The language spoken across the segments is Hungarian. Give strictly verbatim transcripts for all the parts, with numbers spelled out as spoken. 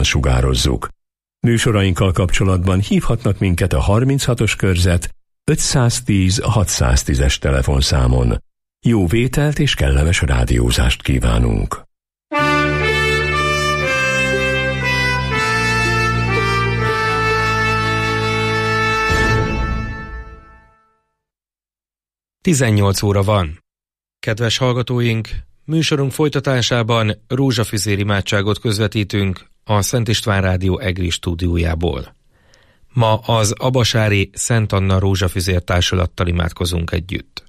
csatornán sugározzuk. Műsorainkkal kapcsolatban hívhatnak minket a harminchatos körzet ötszáztíz hatszáztízes telefonszámon. Jó vételt és kellemes rádiózást kívánunk! tizennyolc óra van. Kedves hallgatóink, műsorunk folytatásában rózsafüzér imádságot közvetítünk a Szent István Rádió Egri stúdiójából. Ma az abasári Szent Anna Rózsafüzér Társulattal imádkozunk együtt.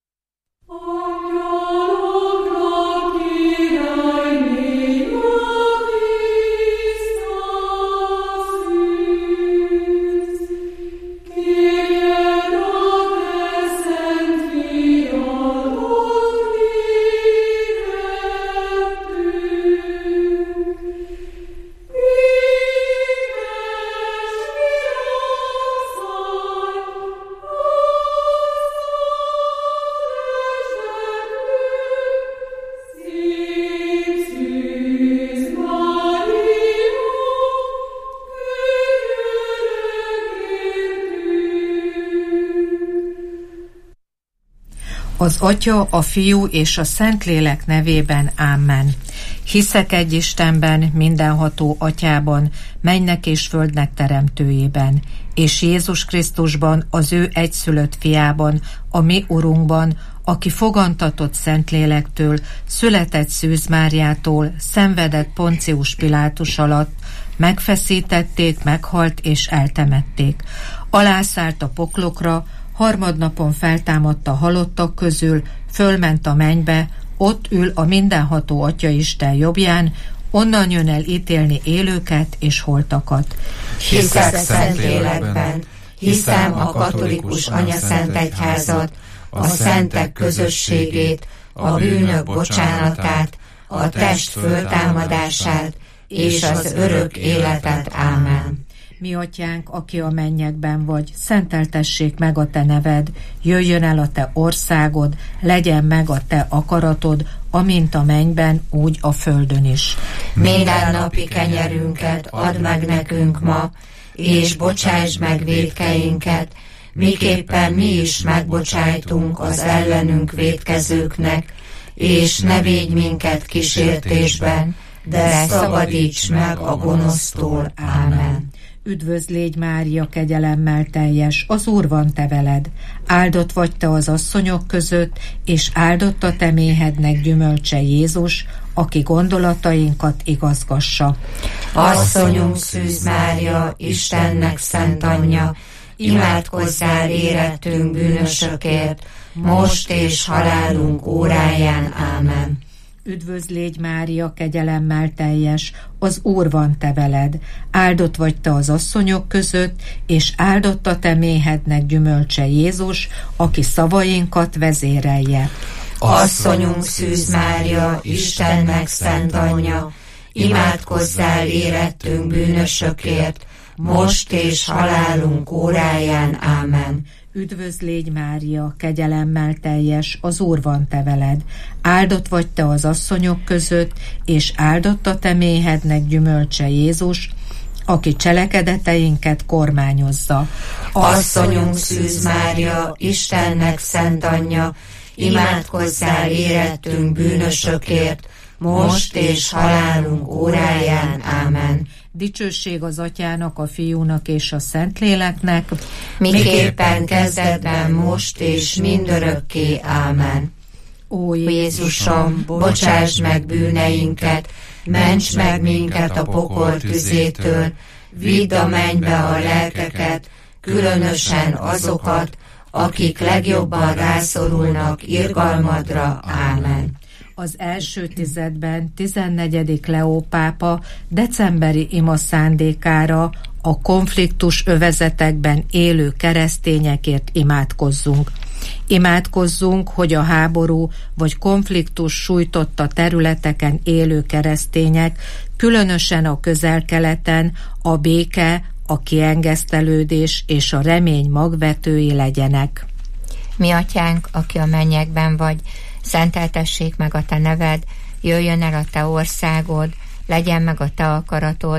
Az Atya, a Fiú és a Szentlélek nevében. Ámen. Hiszek egy Istenben, mindenható Atyában, mennynek és földnek teremtőjében, és Jézus Krisztusban, az ő egyszülött fiában, a mi Urunkban, aki fogantatott Szentlélektől, született Szűz Máriától, szenvedett Poncius Pilátus alatt, megfeszítették, meghalt és eltemették. Alászállt a poklokra, harmadnapon feltámadt a halottak közül, fölment a mennybe, ott ül a mindenható Atya Isten jobbján, onnan jön el ítélni élőket és holtakat. Hiszek Szentlélekben, hiszem a katolikus anyaszentegyházat, a szentek közösségét, a bűnök bocsánatát, a test föltámadását és az örök életet. Ámen. Mi Atyánk, aki a mennyekben vagy, szenteltessék meg a te neved, jöjjön el a te országod, legyen meg a te akaratod, amint a mennyben, úgy a földön is. Minden napi kenyerünket add meg nekünk ma, és bocsáss meg vétkeinket, miképpen mi is megbocsájtunk az ellenünk vétkezőknek, és ne védj minket kísértésben, de szabadíts meg a gonosztól. Ámen. Üdvözl légy, Mária, kegyelemmel teljes, az Úr van te veled. Áldott vagy te az asszonyok között, és áldott a te méhednek gyümölcse Jézus, aki gondolatainkat igazgassa. Asszonyunk Szűz Mária, Istennek szent anyja, imádkozzál érettünk bűnösökért, most és halálunk óráján. Ámen. Üdvözl légy, Mária, kegyelemmel teljes, az Úr van te veled. Áldott vagy te az asszonyok között, és áldott a te méhednek gyümölcse Jézus, aki szavainkat vezérelje. Asszonyunk Szűz Mária, Istennek szent anyja, imádkozzál érettünk bűnösökért, most és halálunk óráján. Ámen. Üdvözl légy, Mária, kegyelemmel teljes, az Úr van te veled. Áldott vagy te az asszonyok között, és áldott a te méhednek gyümölcse Jézus, aki cselekedeteinket kormányozza. Asszonyunk Szűz Mária, Istennek szent anyja, imádkozzál érettünk bűnösökért, most és halálunk óráján. Ámen. Dicsőség az Atyának, a Fiúnak és a Szentléleknek, miképpen kezdetben, most és mindörökké. Ámen. Ó Jézusom, bocsáss meg bűneinket, ments meg minket a pokol tüzétől, vidd a mennybe a lelkeket, különösen azokat, akik legjobban rászorulnak irgalmadra. Ámen. Az első tizedben tizennegyedik Leó pápa decemberi ima szándékára a konfliktus övezetekben élő keresztényekért imádkozzunk. Imádkozzunk, hogy a háború vagy konfliktus sújtotta területeken élő keresztények, különösen a Közel-Keleten, a béke, a kiengesztelődés és a remény magvetői legyenek. Mi Atyánk, aki a mennyekben vagy, szenteltessék meg a te neved, jöjjön el a te országod, legyen meg a te akaratod,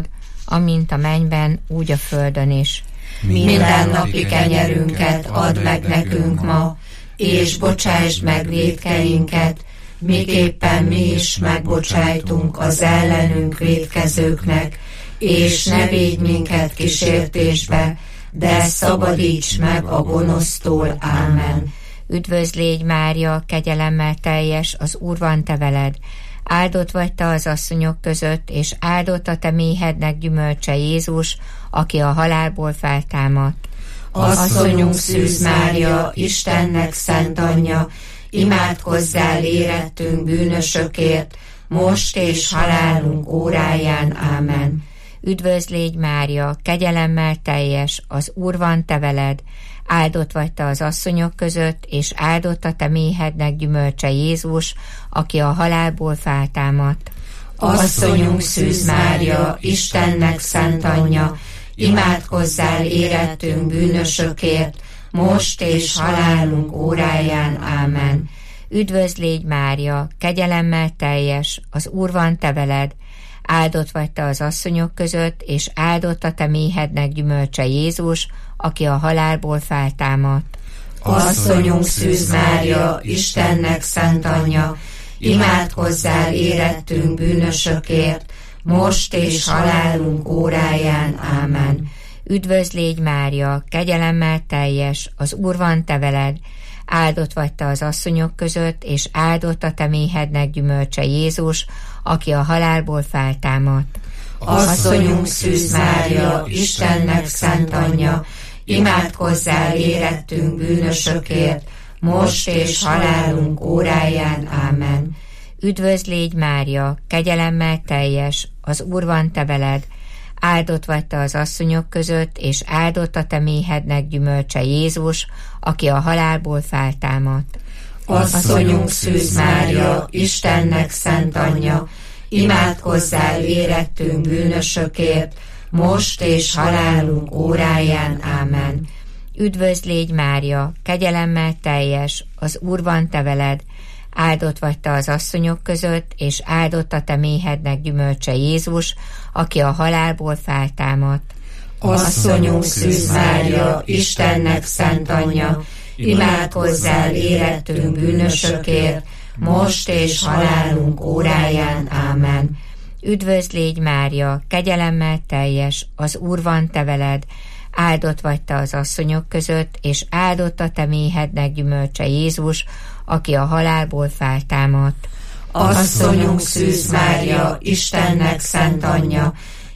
amint a mennyben, úgy a földön is. Mindennapi kenyerünket add meg nekünk ma, és bocsásd meg vétkeinket, miképpen mi is megbocsájtunk az ellenünk vétkezőknek, és ne védj minket kísértésbe, de szabadíts meg a gonosztól. Ámen. Üdvözl légy, Mária, kegyelemmel teljes, az Úr van te veled. Áldott vagy te az asszonyok között, és áldott a te méhednek gyümölcse Jézus, aki a halálból feltámadt. Asszonyunk Szűz Mária, Istennek szent anyja, imádkozzál érettünk bűnösökért, most és halálunk óráján. Ámen. Üdvözl légy, Mária, kegyelemmel teljes, az Úr van te veled. Áldott vagy te az asszonyok között, és áldott a te méhednek gyümölcse Jézus, aki a halálból feltámadt. Asszonyunk Szűz Mária, Istennek szent anyja, imádkozzál érettünk bűnösökért, most és halálunk óráján. Ámen. Üdvözl légy, Mária, kegyelemmel teljes, az Úr van te veled. Áldott vagy te az asszonyok között, és áldott a te méhednek gyümölcse Jézus, aki a halálból feltámadt. Asszonyunk Szűz Mária, Istennek szent anyja, imádkozzál érettünk bűnösökért, most és halálunk óráján. Ámen. Üdvözl légy, Mária, kegyelemmel teljes, az Úr van te veled. Áldott vagy te az asszonyok között, és áldott a te méhednek gyümölcse Jézus, aki a halálból feltámadt. Asszonyunk Szűz Mária, Istennek szent anyja, imádkozzál érettünk bűnösökért, most és halálunk óráján. Ámen. Üdvözl légy, Mária, kegyelemmel teljes, az Úr van te veled. Áldott vagy te az asszonyok között, és áldott a te méhednek gyümölcse Jézus, aki a halálból feltámadt. Asszonyunk Szűz Mária, Istennek szent anyja, imádkozzál érettünk bűnösökért, most és halálunk óráján. Ámen. Üdvözl légy, Mária, kegyelemmel teljes, az Úr van te veled. Áldott vagy te az asszonyok között, és áldott a te méhednek gyümölcse Jézus, aki a halálból feltámadt. Asszonyunk Szűz Mária, Istennek szent anyja, imádkozzál érettünk bűnösökért, most és halálunk óráján. Ámen. Üdvözl légy, Mária, kegyelemmel teljes, az Úr van te veled. Áldott vagy te az asszonyok között, és áldott a te méhednek gyümölcse Jézus, aki a halálból feltámadt. Asszonyunk Szűz Mária, Istennek szent anyja,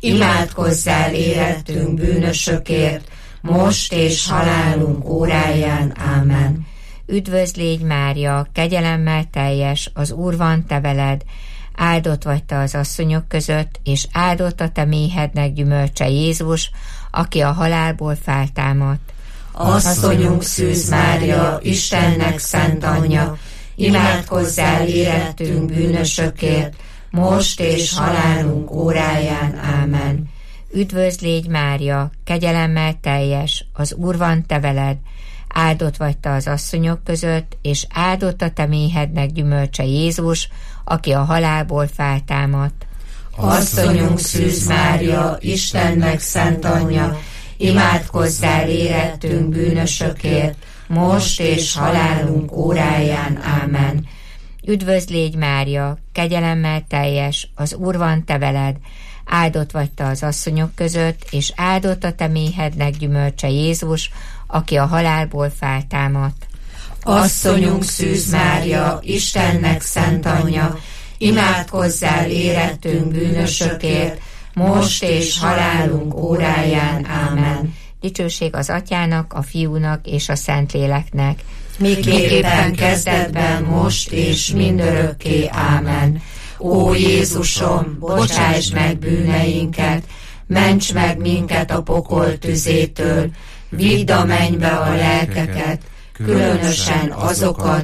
imádkozzál érettünk bűnösökért, most és halálunk óráján. Ámen. Üdvözl légy, Mária, kegyelemmel teljes, az Úr van te veled. Áldott vagy te az asszonyok között, és áldott a te méhednek gyümölcse Jézus, aki a halálból feltámadt. Asszonyunk Szűz Mária, Istennek szent anyja, imádkozzál érettünk bűnösökért, most és halálunk óráján. Ámen. Üdvözl légy, Mária, kegyelemmel teljes, az Úr van te veled. Áldott vagy te az asszonyok között, és áldott a te méhednek gyümölcse Jézus, aki a halálból feltámadt. Asszonyunk Szűz Mária, Istennek szent anyja, imádkozzál érettünk bűnösökért, most és halálunk óráján. Ámen. Üdvözl légy, Mária, kegyelemmel teljes, az Úr van te veled. Áldott vagy te az asszonyok között, és áldott a te méhednek gyümölcse Jézus, aki a halálból feltámadt. Asszonyunk Szűz Mária, Istennek szent anyja, imádkozzál érettünk bűnösökért, most és halálunk óráján. Ámen. Dicsőség az Atyának, a Fiúnak és a Szentléleknek, miképpen kezdetben, most és mindörökké. Ámen. Ó Jézusom, bocsáss meg bűneinket, ments meg minket a pokol tüzétől, vidd a mennybe a lelkeket, különösen azokat,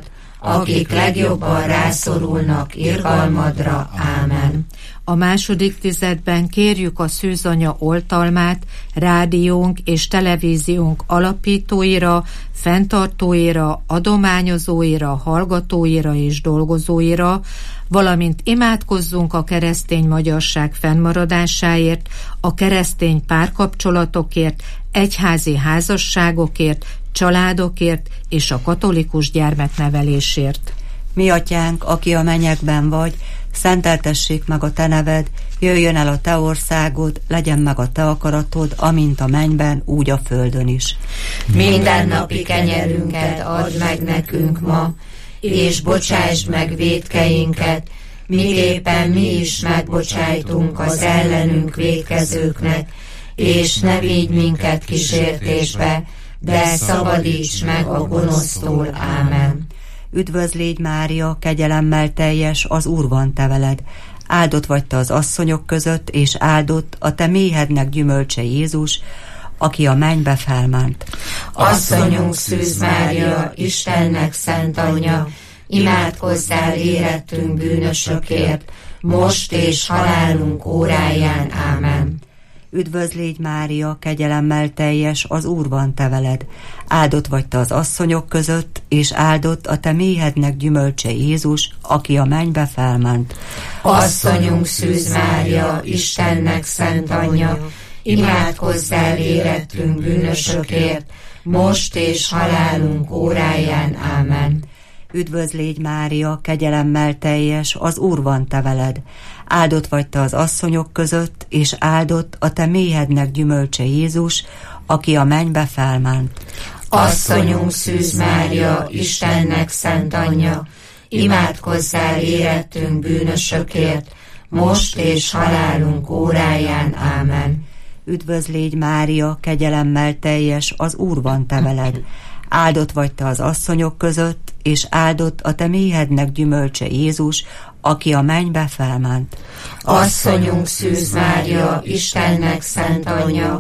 akik legjobban rászorulnak irgalmadra. Ámen. A második tizedben kérjük a Szűzanya oltalmát rádiónk és televíziónk alapítóira, fenntartóira, adományozóira, hallgatóira és dolgozóira, valamint imádkozzunk a keresztény magyarság fennmaradásáért, a keresztény párkapcsolatokért, egyházi házasságokért, családokért és a katolikus gyermeknevelésért. Mi atyánk, aki a mennyekben vagy, szenteltessék meg a te neved, jöjjön el a te országod, legyen meg a te akaratod, amint a mennyben, úgy a földön is. Mindennapi kenyerünket add meg nekünk ma, és bocsásd meg vétkeinket, miképpen mi is megbocsájtunk az ellenünk vétkezőknek, és ne vigy minket kísértésbe, de szabadíts meg a gonosztól. Ámen. Üdvözl légy Mária, kegyelemmel teljes, az Úr van te veled. Áldott vagy te az asszonyok között, és áldott a te méhednek gyümölcse Jézus, aki a mennybe felment. Asszonyunk Szűz Mária, Istennek szent anyja, imádkozzál érettünk bűnösökért, most és halálunk óráján. Ámen. Üdvözl légy Mária, kegyelemmel teljes, az Úr van te veled. Áldott vagy te az asszonyok között, és áldott a te méhednek gyümölcse Jézus, aki a mennybe felment. Asszonyunk Szűz Mária, Istennek szent anyja, imádkozzál érettünk bűnösökért, most és halálunk óráján. Ámen. Üdvözl légy Mária, kegyelemmel teljes, az Úr van te veled. Áldott vagy te az asszonyok között, és áldott a te méhednek gyümölcse Jézus, aki a mennybe felment. Asszonyunk Szűz Mária, Istennek szent anyja, imádkozzál érettünk bűnösökért, most és halálunk óráján. Ámen. Üdvözl légy Mária, kegyelemmel teljes, az Úr van te veled. Áldott vagy te az asszonyok között, és áldott a te méhednek gyümölcse Jézus, aki a mennybe felment. Asszonyunk Szűz Mária, Istennek szent anyja,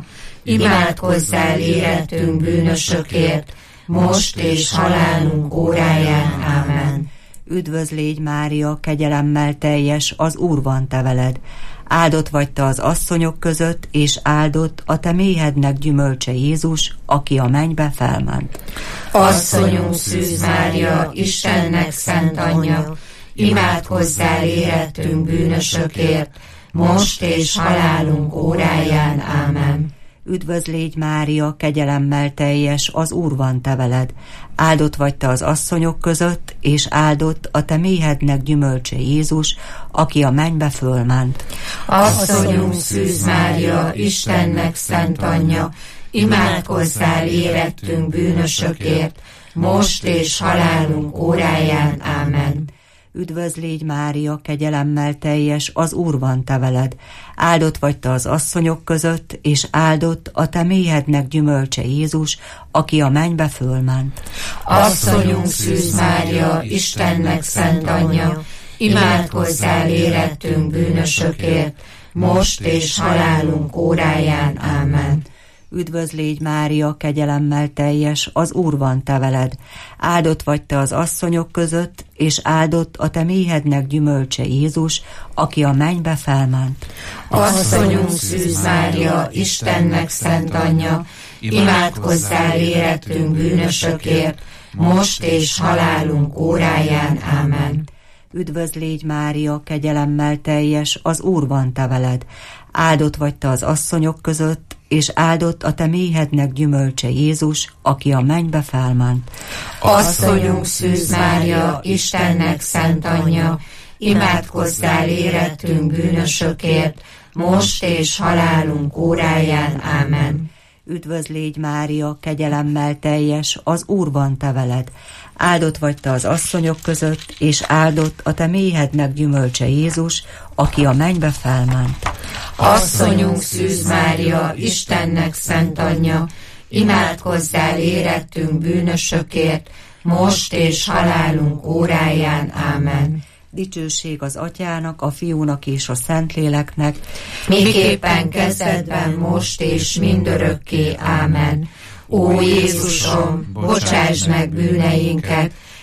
imádkozzál érettünk bűnösökért, most és halálunk óráján. Ámen. Üdvözl légy Mária, kegyelemmel teljes, az Úr van te veled. Áldott vagy te az asszonyok között, és áldott a te méhednek gyümölcse Jézus, aki a mennybe felment. Asszonyunk Szűz Mária, Istennek szent anyja, imádkozzál érettünk bűnösökért, most és halálunk óráján. Ámen. Üdvözl légy Mária, kegyelemmel teljes, az Úr van te veled. Áldott vagy te az asszonyok között, és áldott a te méhednek gyümölcse Jézus, aki a mennybe fölment. Asszonyunk Szűz Mária, Istennek szent anyja, imádkozzál érettünk bűnösökért, most és halálunk óráján. Ámen. Üdvözl légy Mária, kegyelemmel teljes, az Úr van te veled. Áldott vagy te az asszonyok között, és áldott a te méhednek gyümölcse Jézus, aki a mennybe fölment. Asszonyunk Szűz Mária, Istennek szent anyja, imádkozzál érettünk bűnösökért, most és halálunk óráján. Ámen. Üdvözl légy Mária, kegyelemmel teljes, az Úr van te veled. Áldott vagy te az asszonyok között, és áldott a te méhednek gyümölcse Jézus, aki a mennybe felment. Asszonyunk Szűz Mária, Istennek szent anyja, imádkozzál érettünk bűnösökért, most és halálunk óráján. Ámen. Üdvözl légy Mária, kegyelemmel teljes, az Úr van te veled. Áldott vagy te az asszonyok között, és áldott a te méhednek gyümölcse Jézus, aki a mennybe felment. Asszonyunk Szűz Mária, Istennek szent anyja, imádkozzál érettünk bűnösökért, most és halálunk óráján. Ámen. Üdvözl légy Mária, kegyelemmel teljes, az Úr van te veled. Áldott vagy te az asszonyok között, és áldott a te méhednek gyümölcse Jézus, aki a mennybe felment. Asszonyunk Szűz Mária, Istennek szent anyja, imádkozzál érettünk bűnösökért, most és halálunk óráján. Ámen. Dicsőség az Atyának, a Fiúnak és a Szentléleknek, miképpen kezdetben, most és mindörökké. Ámen. Ó Jézusom, bocsáss meg bűneinket,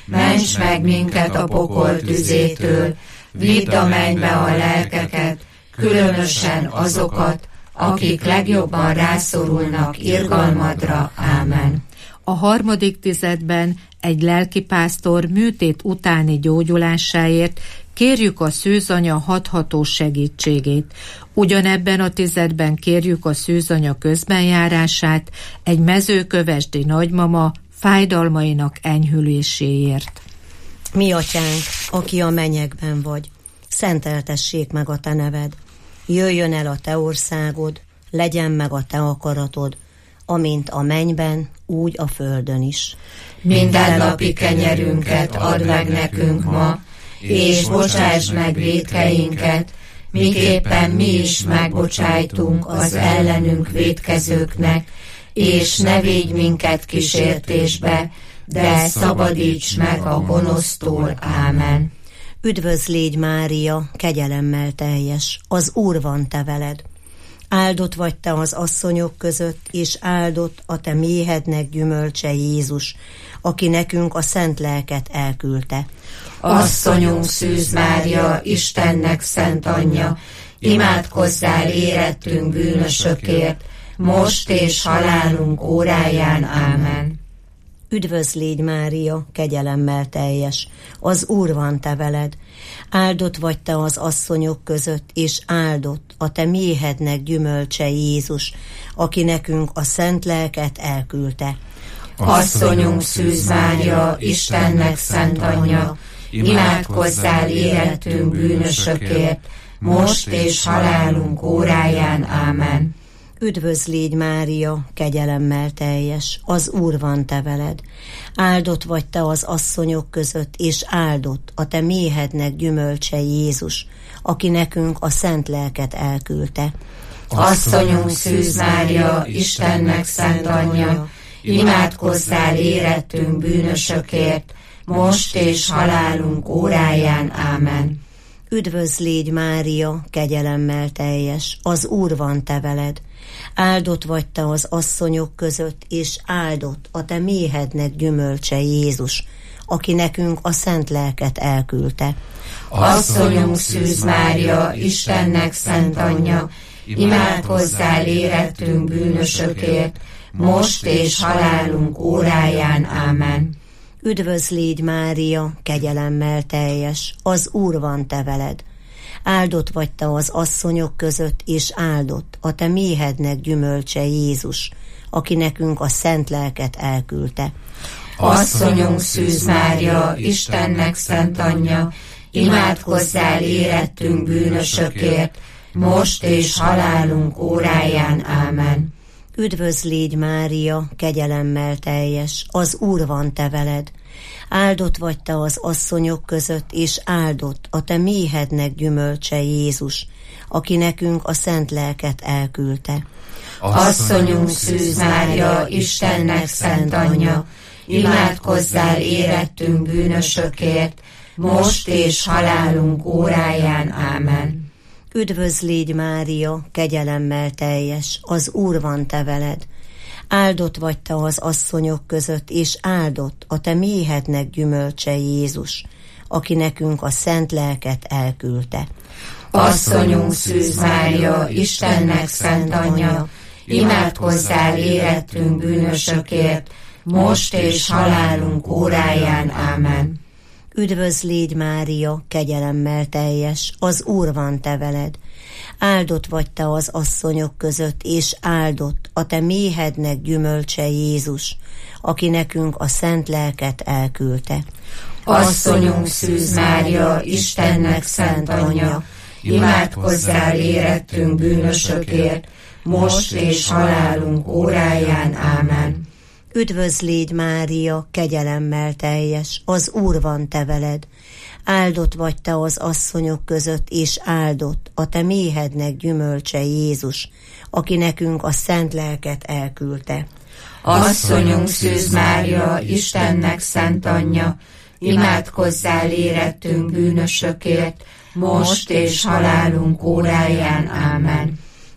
ments meg minket a pokol tüzétől, vidd a mennybe a lelkeket, különösen azokat, akik legjobban rászorulnak irgalmadra. Ámen. A harmadik tizedben egy lelkipásztor műtét utáni gyógyulásáért kérjük a szűzanya hathatós segítségét. Ugyanebben a tizedben kérjük a szűzanya közbenjárását egy mezőkövesdi nagymama fájdalmainak enyhüléséért. Mi atyánk, aki a mennyekben vagy, szenteltessék meg a te neved. Jöjjön el a te országod, legyen meg a te akaratod, amint a mennyben, úgy a földön is. Mindennapi kenyerünket add meg nekünk ma, és bocsásd meg vétkeinket, miképpen mi is megbocsájtunk az ellenünk vétkezőknek, és ne védj minket kísértésbe, de szabadíts meg a gonosztól. Ámen. Üdvözl légy, Mária, kegyelemmel teljes, az Úr van te veled. Áldott vagy te az asszonyok között, és áldott a te méhednek gyümölcse Jézus, aki nekünk a szent lelket elküldte. Asszonyunk Szűz Mária, Istennek szent anyja, imádkozzál érettünk bűnösökért, most és halálunk óráján. Ámen. Üdvözl légy, Mária, kegyelemmel teljes, az Úr van te veled. Áldott vagy te az asszonyok között, és áldott a te méhednek gyümölcse Jézus, aki nekünk a szent lelket elküldte. Asszonyunk Szűz Mária, Istennek szent anyja, imádkozzál érettünk bűnösökért, most és halálunk óráján. Ámen. Üdvözl légy, Mária, kegyelemmel teljes, az Úr van te veled. Áldott vagy te az asszonyok között, és áldott a te méhednek gyümölcse Jézus, aki nekünk a szent lelket elküldte. Asszonyunk Szűz Mária, Istennek szent anyja, imádkozzál érettünk bűnösökért, most és halálunk óráján. Ámen. Üdvözl légy, Mária, kegyelemmel teljes, az Úr van te veled. Áldott vagy te az asszonyok között, és áldott a te méhednek gyümölcse Jézus, aki nekünk a szent lelket elküldte. Asszonyunk Szűz Mária, Istennek szent anyja, imádkozzál érettünk bűnösökért, most és halálunk óráján. Ámen. Üdvözl légy, Mária, kegyelemmel teljes, az Úr van te veled. Áldott vagy te az asszonyok között, és áldott a te méhednek gyümölcse Jézus, aki nekünk a szent lelket elküldte. Asszonyunk Szűz Mária, Istennek szent anyja, imádkozzál érettünk bűnösökért, most és halálunk óráján. Ámen. Üdvözl légy, Mária, kegyelemmel teljes, az Úr van te veled. Áldott vagy te az asszonyok között, és áldott a te méhednek gyümölcse Jézus, aki nekünk a szent lelket elküldte. Asszonyunk Szűz Mária, Istennek szent anyja, imádkozzál érettünk bűnösökért, most és halálunk óráján. Ámen. Üdvözl légy, Mária, kegyelemmel teljes, az Úr van te veled. Áldott vagy te az asszonyok között, és áldott a te méhednek gyümölcse Jézus, aki nekünk a szent lelket elküldte. Asszonyunk Szűz Mária, Istennek szent anyja, imádkozzál érettünk bűnösökért, most és halálunk óráján. Ámen. Üdvözl légy, Mária, kegyelemmel teljes, az Úr van te veled. Áldott vagy te az asszonyok között, és áldott a te méhednek gyümölcse Jézus, aki nekünk a szent lelket elküldte. Asszonyunk Szűz Mária, Istennek szent anyja, imádkozzál érettünk bűnösökért, most és halálunk óráján. Ámen. Üdvözl légy, Mária, kegyelemmel teljes, az Úr van te veled. Áldott vagy te az asszonyok között, és áldott a te méhednek gyümölcse Jézus, aki nekünk a szent lelket elküldte. Asszonyunk Szűz Mária, Istennek szent anyja, imádkozzál érettünk bűnösökért, most és halálunk óráján. Ámen.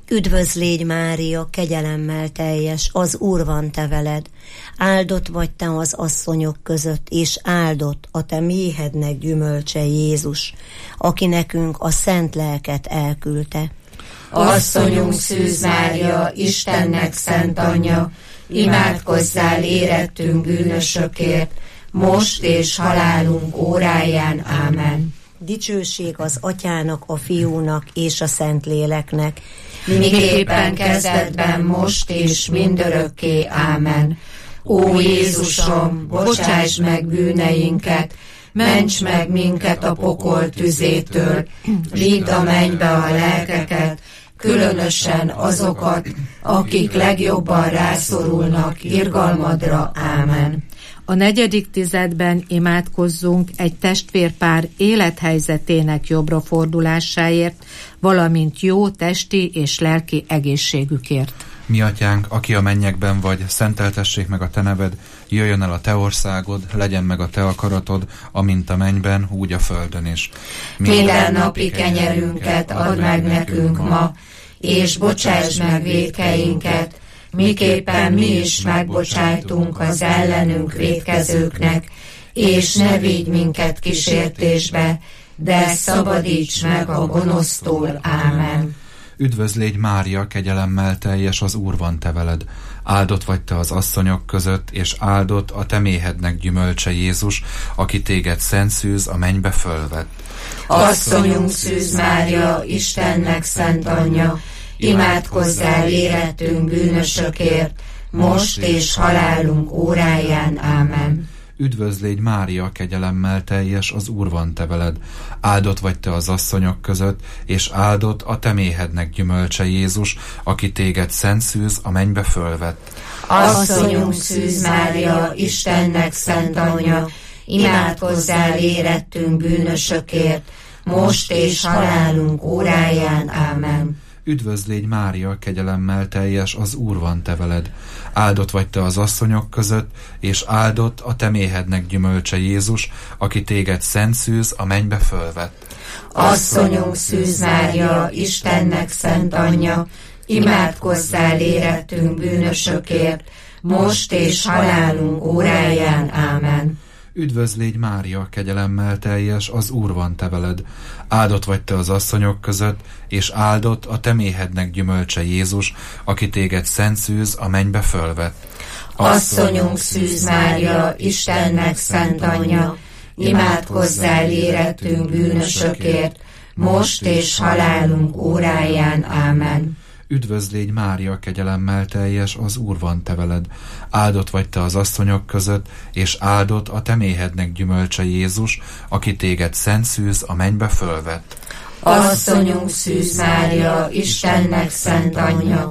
Üdvözl légy Mária, kegyelemmel teljes, az Úr van te veled. Áldott vagy te az asszonyok között, és áldott a te méhednek gyümölcse Jézus, aki nekünk a szent lelket elküldte. Asszonyunk Szűz Mária, Istennek szent anyja, imádkozzál érettünk bűnösökért, most és halálunk óráján. Ámen. Dicsőség az Atyának, a Fiúnak és a Szentléleknek, miképpen kezdetben, most és mindörökké. Ámen. Ó Jézusom, bocsáss meg bűneinket, ments meg minket a pokol tüzétől, vidd a mennybe a lelkeket, különösen azokat, akik legjobban rászorulnak irgalmadra. Ámen. A negyedik tizedben imádkozzunk egy testvérpár élethelyzetének jobbra fordulásáért, valamint jó testi és lelki egészségükért. Mi atyánk, aki a mennyekben vagy, szenteltessék meg a te neved, jöjjön el a te országod, legyen meg a te akaratod, amint a mennyben, úgy a földön is. Minden napi kenyerünket add meg nekünk ma, és bocsáss meg vétkeinket, miképpen mi is megbocsájtunk az ellenünk vétkezőknek, és ne vigy minket kísértésbe, de szabadíts meg a gonosztól. Ámen. Üdvözl légy Mária, kegyelemmel teljes, az Úr van te veled. Áldott vagy te az asszonyok között, és áldott a te méhednek gyümölcse Jézus, aki téged szent szűz a mennybe fölvett. Asszonyunk Szűz Mária, Istennek szent anyja, imádkozzál érettünk bűnösökért, most és halálunk óráján. Ámen. Üdvözl légy Mária, kegyelemmel teljes, az Úr van te veled. Áldott vagy te az asszonyok között, és áldott a te méhednek gyümölcse Jézus, aki téged szent szűz a mennybe fölvett. Asszonyunk Szűz Mária, Istennek szent anyja, imádkozzál érettünk bűnösökért, most és halálunk óráján. Ámen. Üdvözl légy Mária, kegyelemmel teljes, az Úr van te veled. Áldott vagy te az asszonyok között, és áldott a te méhednek gyümölcse Jézus, aki téged szent szűz a mennybe fölvett. Asszonyunk Szűz Mária, Istennek szent anyja, imádkozzál érettünk bűnösökért, most és halálunk óráján. Ámen. Üdvözl légy Mária, kegyelemmel teljes, az Úr van te veled. Áldott vagy te az asszonyok között, és áldott a te méhednek gyümölcse Jézus, aki téged szent szűz a mennybe fölvett. Asszonyunk Szűz Mária, Istennek szent anyja, imádkozzál érettünk bűnösökért, most és halálunk óráján. Ámen. Üdvözl légy Mária, kegyelemmel teljes, az Úr van te veled. Áldott vagy te az asszonyok között, és áldott a te méhednek gyümölcse Jézus, aki téged szent szűz a mennybe fölvett. Asszonyunk Szűz Mária, Istennek szent anyja,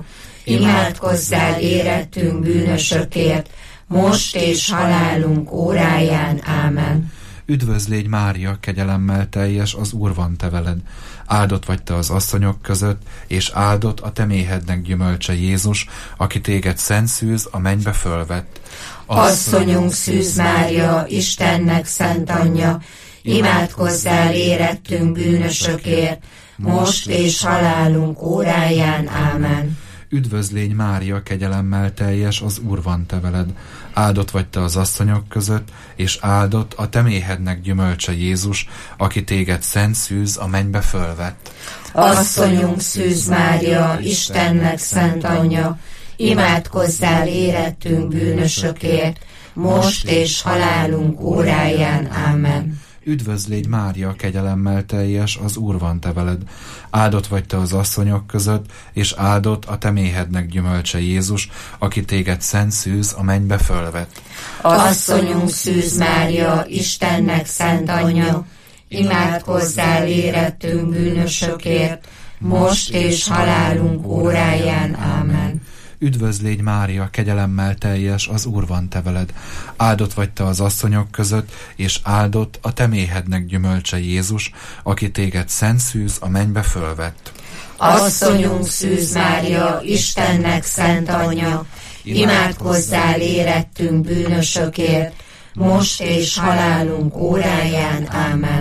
imádkozzál érettünk bűnösökért, most és halálunk óráján. Ámen. Üdvözl légy Mária, kegyelemmel teljes, az Úr van te veled. Áldott vagy te az asszonyok között, és áldott a te méhednek gyümölcse Jézus, aki téged szent szűz a mennybe fölvett. Asszonyunk Szűz Mária, Istennek szent anyja, imádkozzál érettünk bűnösökért, most és halálunk óráján. Ámen. Üdvözl légy Mária, kegyelemmel teljes, az Úr van te veled. Áldott vagy te az asszonyok között, és áldott a te méhednek gyümölcse Jézus, aki téged szent szűz a mennybe fölvett. Asszonyunk Szűz Mária, Istennek szent anyja, imádkozzál érettünk bűnösökért, most és halálunk óráján. Ámen. Üdvözl légy Mária, kegyelemmel teljes, az Úr van te veled. Áldott vagy te az asszonyok között, és áldott a te méhednek gyümölcse Jézus, aki téged szent szűz a mennybe fölvett. Asszonyunk Szűz Mária, Istennek szent anyja, imádkozzál érettünk bűnösökért, most és halálunk óráján. Ámen. Üdvözl légy Mária, kegyelemmel teljes, az Úr van te veled. Áldott vagy te az asszonyok között, és áldott a te méhednek gyümölcse Jézus, aki téged szent szűz a mennybe fölvett. Asszonyunk Szűz Mária, Istennek szent anyja, imádkozzál érettünk bűnösökért, most és halálunk óráján. Ámen.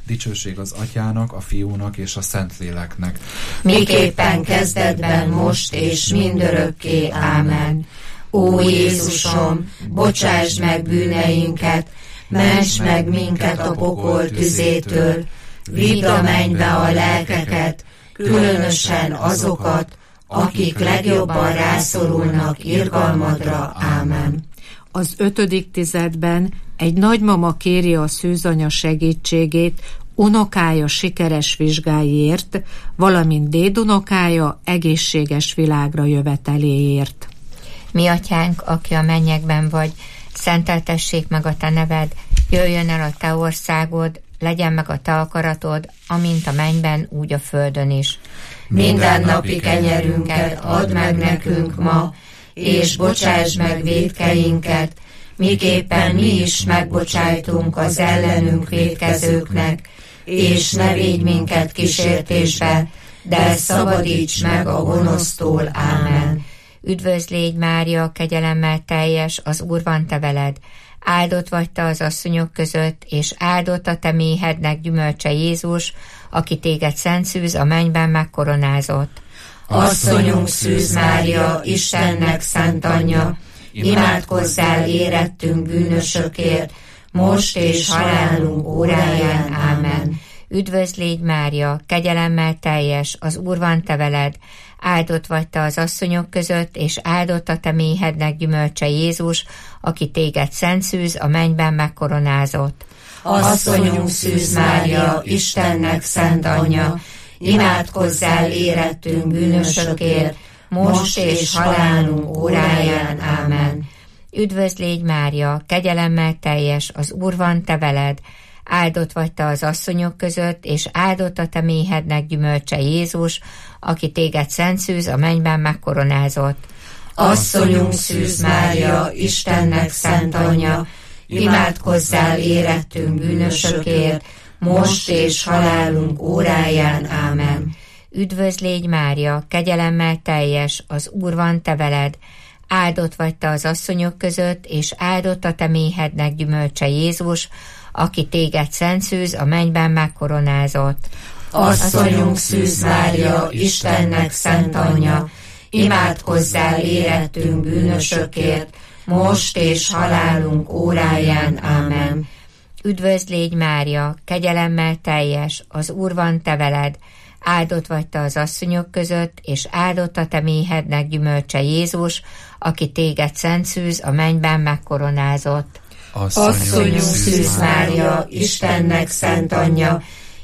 dicsőség az Atyának, a Fiúnak és a Szentléleknek. Miképpen kezdetben, most és mindörökké. Ámen. Ó Jézusom, bocsásd meg bűneinket, ments meg minket a pokol tüzétől, vidd a mennybe a lelkeket, különösen azokat, akik legjobban rászorulnak irgalmadra. Ámen. Az ötödik tizedben egy nagymama kéri a szűzanya segítségét unokája sikeres vizsgáiért, valamint dédunokája egészséges világra jöveteléért. Mi atyánk, aki a mennyekben vagy, szenteltessék meg a te neved, jöjjön el a te országod, legyen meg a te akaratod, amint a mennyben, úgy a földön is. Minden napi kenyerünket add meg nekünk ma, és bocsáss meg vétkeinket, miképpen mi is megbocsájtunk az ellenünk vétkezőknek, és ne védj minket kísértésbe, de szabadíts meg a gonosztól. Ámen. Üdvözl légy, Mária, kegyelemmel teljes, az Úr van te veled. Áldott vagy te az asszonyok között, és áldott a te méhednek gyümölcse Jézus, aki téged szent szűz a mennyben megkoronázott. Asszonyunk Szűz Mária, Istennek szent anyja, imádkozzál érettünk bűnösökért, most és halálunk óráján. Ámen. Üdvözl légy, Mária, kegyelemmel teljes, az Úr van te veled. Áldott vagy te az asszonyok között, és áldott a te méhednek gyümölcse Jézus, aki téged szent szűz a mennyben megkoronázott. Asszonyunk Szűz Mária, Istennek szent anyja, imádkozzál érettünk bűnösökért, most és halálunk óráján. Ámen. Üdvözl légy, Mária, kegyelemmel teljes, az Úr van te veled. Áldott vagy te az asszonyok között, és áldott a te méhednek gyümölcse Jézus, aki téged szent szűz a mennyben megkoronázott. Asszonyunk Szűz Mária, Istennek szent anyja, imádkozzál érettünk bűnösökért, most és halálunk óráján. Ámen. Üdvözl légy, Mária, kegyelemmel teljes, az Úr van te veled. Áldott vagy te az asszonyok között, és áldott a te méhednek gyümölcse Jézus, aki téged szent szűz a mennyben megkoronázott. Asszonyunk Szűz Mária, Istennek szent anyja, imádkozzál érettünk bűnösökért, most és halálunk óráján. Ámen. Üdvözl légy, Mária, kegyelemmel teljes, az Úr van te veled. Áldott vagy te az asszonyok között, és áldott a te méhednek gyümölcse Jézus, aki téged szent szűz a mennyben megkoronázott. Asszonyunk Szűz Mária, Istennek szent anyja,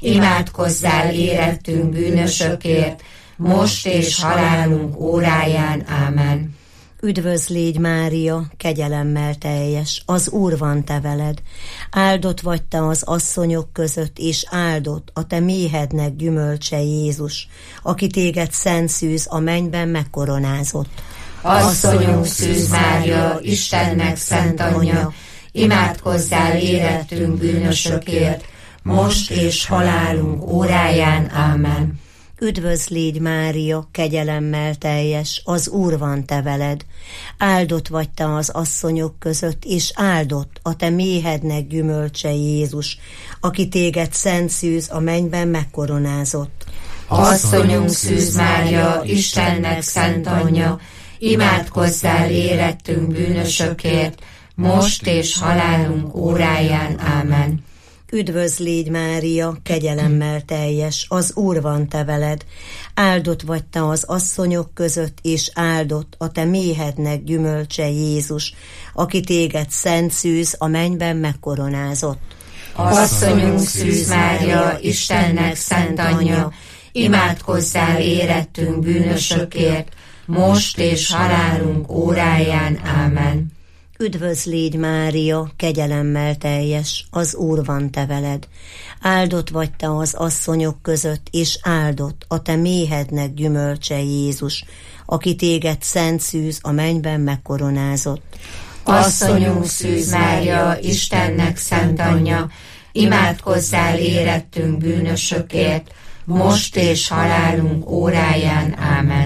imádkozzál érettünk bűnösökért, most és halálunk óráján. Ámen. Üdvözl légy, Mária, kegyelemmel teljes, az Úr van te veled. Áldott vagy te az asszonyok között, és áldott a te méhednek gyümölcse Jézus, aki téged szent szűz a mennyben megkoronázott. Asszonyunk Szűz Mária, Istennek szent anyja, imádkozzál érettünk bűnösökért, most és halálunk óráján. Ámen. Üdvözl légy, Mária, kegyelemmel teljes, az Úr van te veled. Áldott vagy te az asszonyok között, és áldott a te méhednek gyümölcse Jézus, aki téged szent szűz a mennyben megkoronázott. Asszonyunk Szűz Mária, Istennek szent anyja, imádkozzál érettünk bűnösökért, most és halálunk óráján. Ámen. Üdvözl légy, Mária, kegyelemmel teljes, az Úr van te veled. Áldott vagy te az asszonyok között, és áldott a te méhednek gyümölcse Jézus, aki téged szent szűz a mennyben megkoronázott. Asszonyunk Szűz Mária, Istennek szent anyja, imádkozzál érettünk bűnösökért, most és halálunk óráján. Ámen. Üdvözl légy, Mária, kegyelemmel teljes, az Úr van te veled. Áldott vagy te az asszonyok között, és áldott a te méhednek gyümölcse Jézus, aki téged szent szűz a mennyben megkoronázott. Asszonyunk Szűz Mária, Istennek szent anyja, imádkozzál érettünk bűnösökért, most és halálunk óráján. Ámen.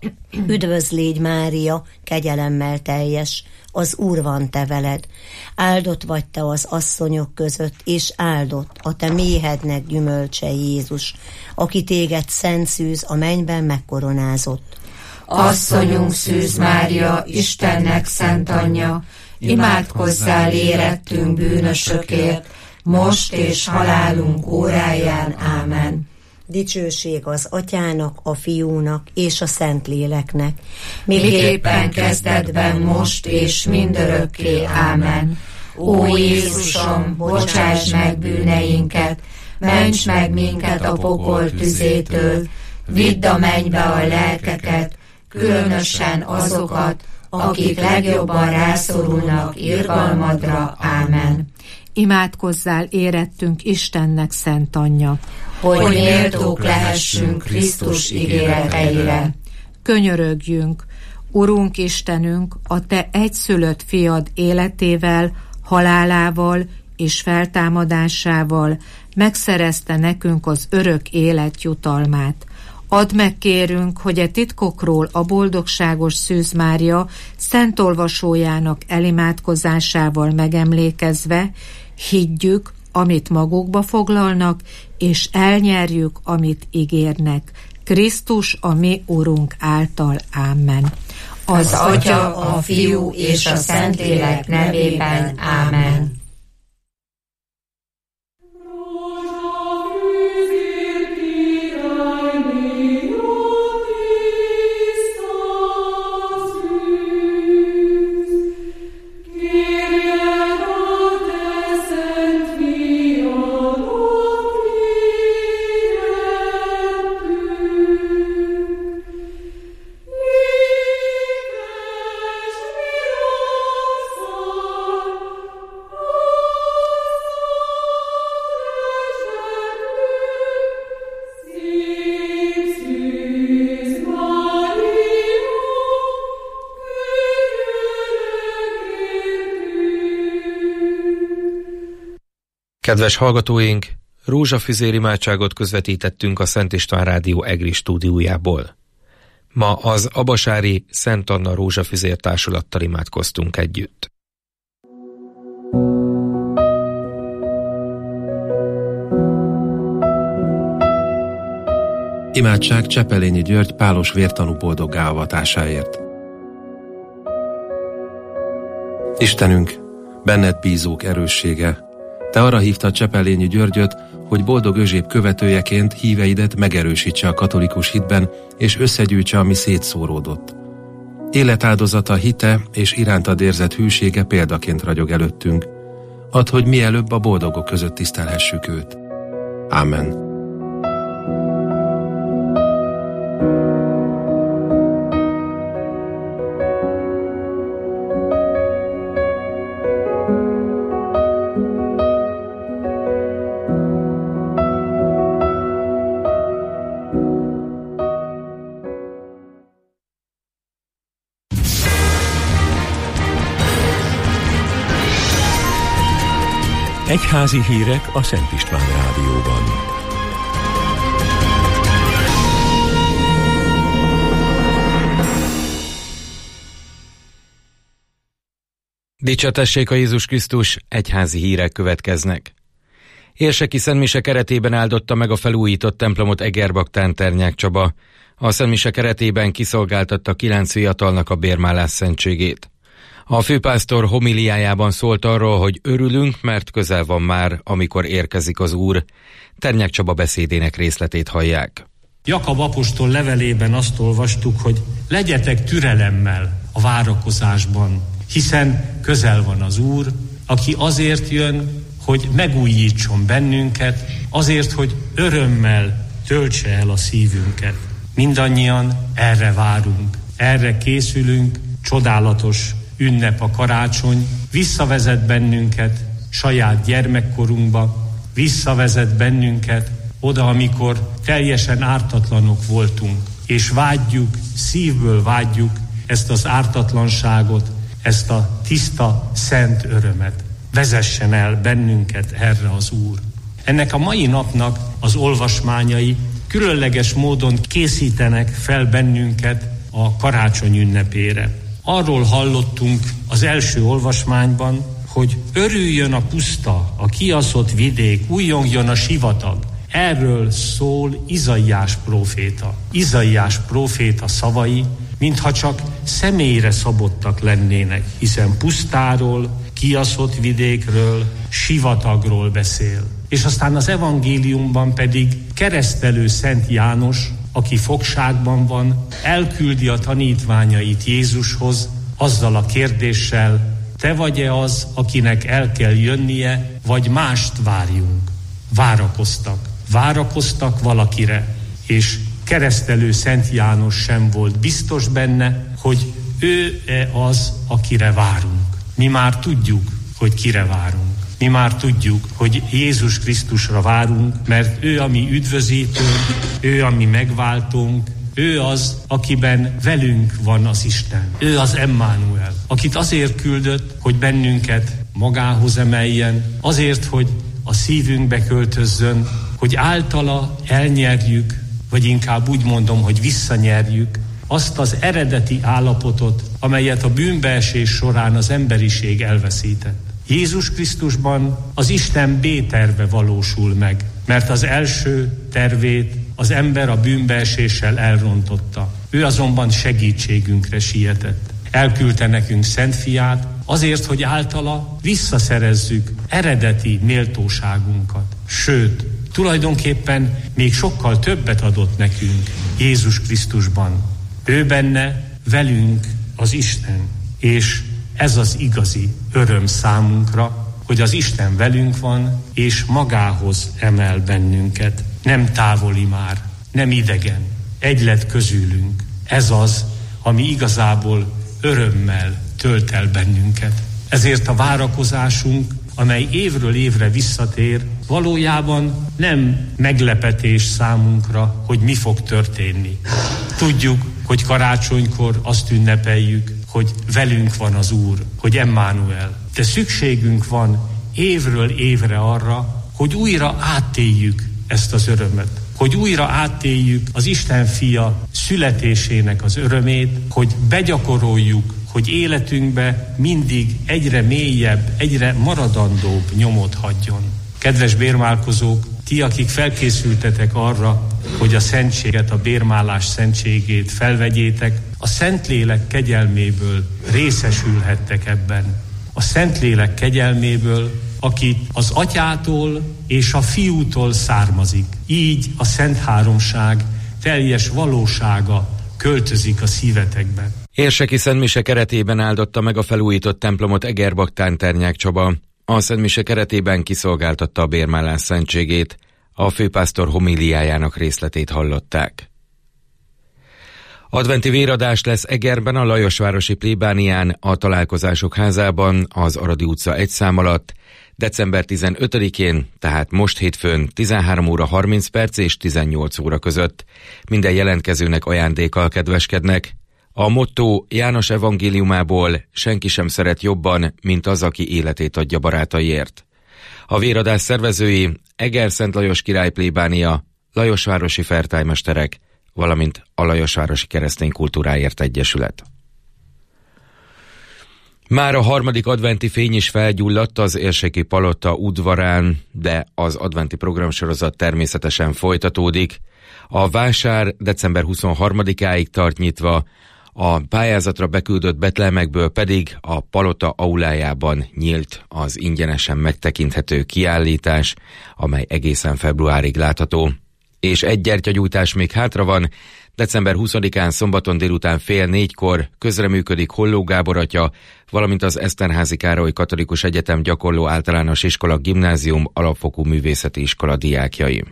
Üdvözl légy Mária, kegyelemmel teljes, az Úr van te veled. Áldott vagy te az asszonyok között, és áldott a te méhednek gyümölcse Jézus, aki téged szent szűz a mennyben megkoronázott. Asszonyunk Szűz Mária, Istennek szent anyja, imádkozzál érettünk bűnösökért, most és halálunk óráján. Ámen. Dicsőség az Atyának, a Fiúnak és a Szentléleknek, miképpen kezdetben, most és mindörökké. Ámen. Ó Jézusom, bocsáss meg bűneinket, ments meg minket a pokol tüzétől, vidd a mennybe a lelkeket, különösen azokat, akik legjobban rászorulnak irgalmadra. Ámen. Imádkozzál érettünk Istennek szent anyja, hogy méltók lehessünk Krisztus ígéreteire. Könyörögjünk, Urunk Istenünk, a te egyszülött fiad életével, halálával és feltámadásával megszerezte nekünk az örök élet jutalmát. Add meg, kérünk, hogy a titkokról a boldogságos Szűz Mária szent olvasójának elimádkozásával megemlékezve higgyük, amit magukba foglalnak, és elnyerjük, amit ígérnek. Krisztus a mi Urunk által. Ámen. Az, az Atya, a Fiú és a Szentlélek nevében. Ámen. Kedves hallgatóink, rózsafüzér imádságot közvetítettünk a Szent István Rádió EGRI stúdiójából. Ma az abasári Szent Anna Rózsafüzér társulattal imádkoztunk együtt. Imádság Csepelényi György pálos vértanú boldoggá avatásáért. Istenünk, benned bízók erőssége, te arra hívtad Csepelényi Györgyöt, hogy boldog özséb követőjeként híveidet megerősítse a katolikus hitben, és összegyűjtse, ami szétszóródott. Életáldozata, hite és irántad érzett hűsége példaként ragyog előttünk. Add, hogy mielőbb a boldogok között tisztelhessük őt. Ámen. Egyházi hírek a Szent István Rádióban. Dicsőtessék a Jézus Krisztus, egyházi hírek következnek. Érseki szentmise keretében áldotta meg a felújított templomot Egerbaktán Ternyák Csaba. A szentmise keretében kiszolgáltatta kilenc fiatalnak a bérmálás szentségét. A főpásztor homiliájában szólt arról, hogy örülünk, mert közel van már, amikor érkezik az Úr. Ternyák Csaba beszédének részletét hallják. Jakab apostol levelében azt olvastuk, hogy legyetek türelemmel a várakozásban, hiszen közel van az Úr, aki azért jön, hogy megújítson bennünket, azért, hogy örömmel töltse el a szívünket. Mindannyian erre várunk, erre készülünk, csodálatos ünnep a karácsony, visszavezet bennünket saját gyermekkorunkba, visszavezet bennünket oda, amikor teljesen ártatlanok voltunk, és vágyjuk, szívből vágyjuk ezt az ártatlanságot, ezt a tiszta, szent örömet. Vezessen el bennünket erre az Úr. Ennek a mai napnak az olvasmányai különleges módon készítenek fel bennünket a karácsony ünnepére. Arról hallottunk az első olvasmányban, hogy örüljön a puszta, a kiaszott vidék, újjongjon a sivatag. Erről szól Izaiás próféta. Izaiás próféta szavai, mintha csak személyre szabottak lennének, hiszen pusztáról, kiaszott vidékről, sivatagról beszél. És aztán az evangéliumban pedig keresztelő Szent János, aki fogságban van, elküldi a tanítványait Jézushoz azzal a kérdéssel, te vagy-e az, akinek el kell jönnie, vagy mást várjunk? Várakoztak. Várakoztak valakire, és keresztelő Szent János sem volt biztos benne, hogy ő-e az, akire várunk. Mi már tudjuk, hogy kire várunk. Mi már tudjuk, hogy Jézus Krisztusra várunk, mert ő a mi üdvözítőnk, ő a mi megváltónk, ő az, akiben velünk van az Isten. Ő az Emmanuel, akit azért küldött, hogy bennünket magához emeljen, azért, hogy a szívünkbe költözzön, hogy általa elnyerjük, vagy inkább úgy mondom, hogy visszanyerjük azt az eredeti állapotot, amelyet a bűnbeesés során az emberiség elveszített. Jézus Krisztusban az Isten B-terve valósul meg, mert az első tervét az ember a bűnbeeséssel elrontotta. Ő azonban segítségünkre sietett. Elküldte nekünk Szent Fiát, azért, hogy általa visszaszerezzük eredeti méltóságunkat. Sőt, tulajdonképpen még sokkal többet adott nekünk Jézus Krisztusban. Ő benne velünk az Isten, és ez az igazi öröm számunkra, hogy az Isten velünk van, és magához emel bennünket. Nem távoli már, nem idegen, egy lett közülünk. Ez az, ami igazából örömmel tölt el bennünket. Ezért a várakozásunk, amely évről évre visszatér, valójában nem meglepetés számunkra, hogy mi fog történni. Tudjuk, hogy karácsonykor azt ünnepeljük, hogy velünk van az Úr, hogy Emmanuel. De szükségünk van évről évre arra, hogy újra átéljük ezt az örömet. Hogy újra átéljük az Isten fia születésének az örömét, hogy begyakoroljuk, hogy életünkbe mindig egyre mélyebb, egyre maradandóbb nyomot hagyjon. Kedves bérmálkozók, ti, akik felkészültetek arra, hogy a szentséget, a bérmálás szentségét felvegyétek, a Szentlélek kegyelméből részesülhettek ebben. A Szentlélek kegyelméből, aki az Atyától és a Fiútól származik. Így a Szent Háromság teljes valósága költözik a szívetekbe. Érseki Szentmise keretében áldotta meg a felújított templomot Egerbak Ternyák Csaba. A Szentmise keretében kiszolgáltatta a bérmálás szentségét. A főpásztor homíliájának részletét hallották. Adventi véradás lesz Egerben, a Lajosvárosi plébánián, a Találkozások házában, az Aradi utca egy szám alatt, december tizenötödikén, tehát most hétfőn tizenhárom óra harminc perc és tizennyolc óra között. Minden jelentkezőnek ajándékkal kedveskednek. A motto János evangéliumából: senki sem szeret jobban, mint az, aki életét adja barátaiért. A véradás szervezői Eger Szent Lajos király plébánia, Lajosvárosi fertálymesterek, valamint a Lajosvárosi Keresztény Kultúráért Egyesület. Már a harmadik adventi fény is felgyulladt az Érseki Palota udvarán, de az adventi programsorozat természetesen folytatódik. A vásár december huszonharmadikáig tart nyitva, a pályázatra beküldött betlemekből pedig a Palota aulájában nyílt az ingyenesen megtekinthető kiállítás, amely egészen februárig látható. És egy gyertyagyújtás még hátra van. december huszadikán szombaton délután fél négykor közreműködik Holló Gábor atya, valamint az Eszterházy Károly Katolikus Egyetem Gyakorló Általános Iskola Gimnázium Alapfokú Művészeti Iskola diákjai.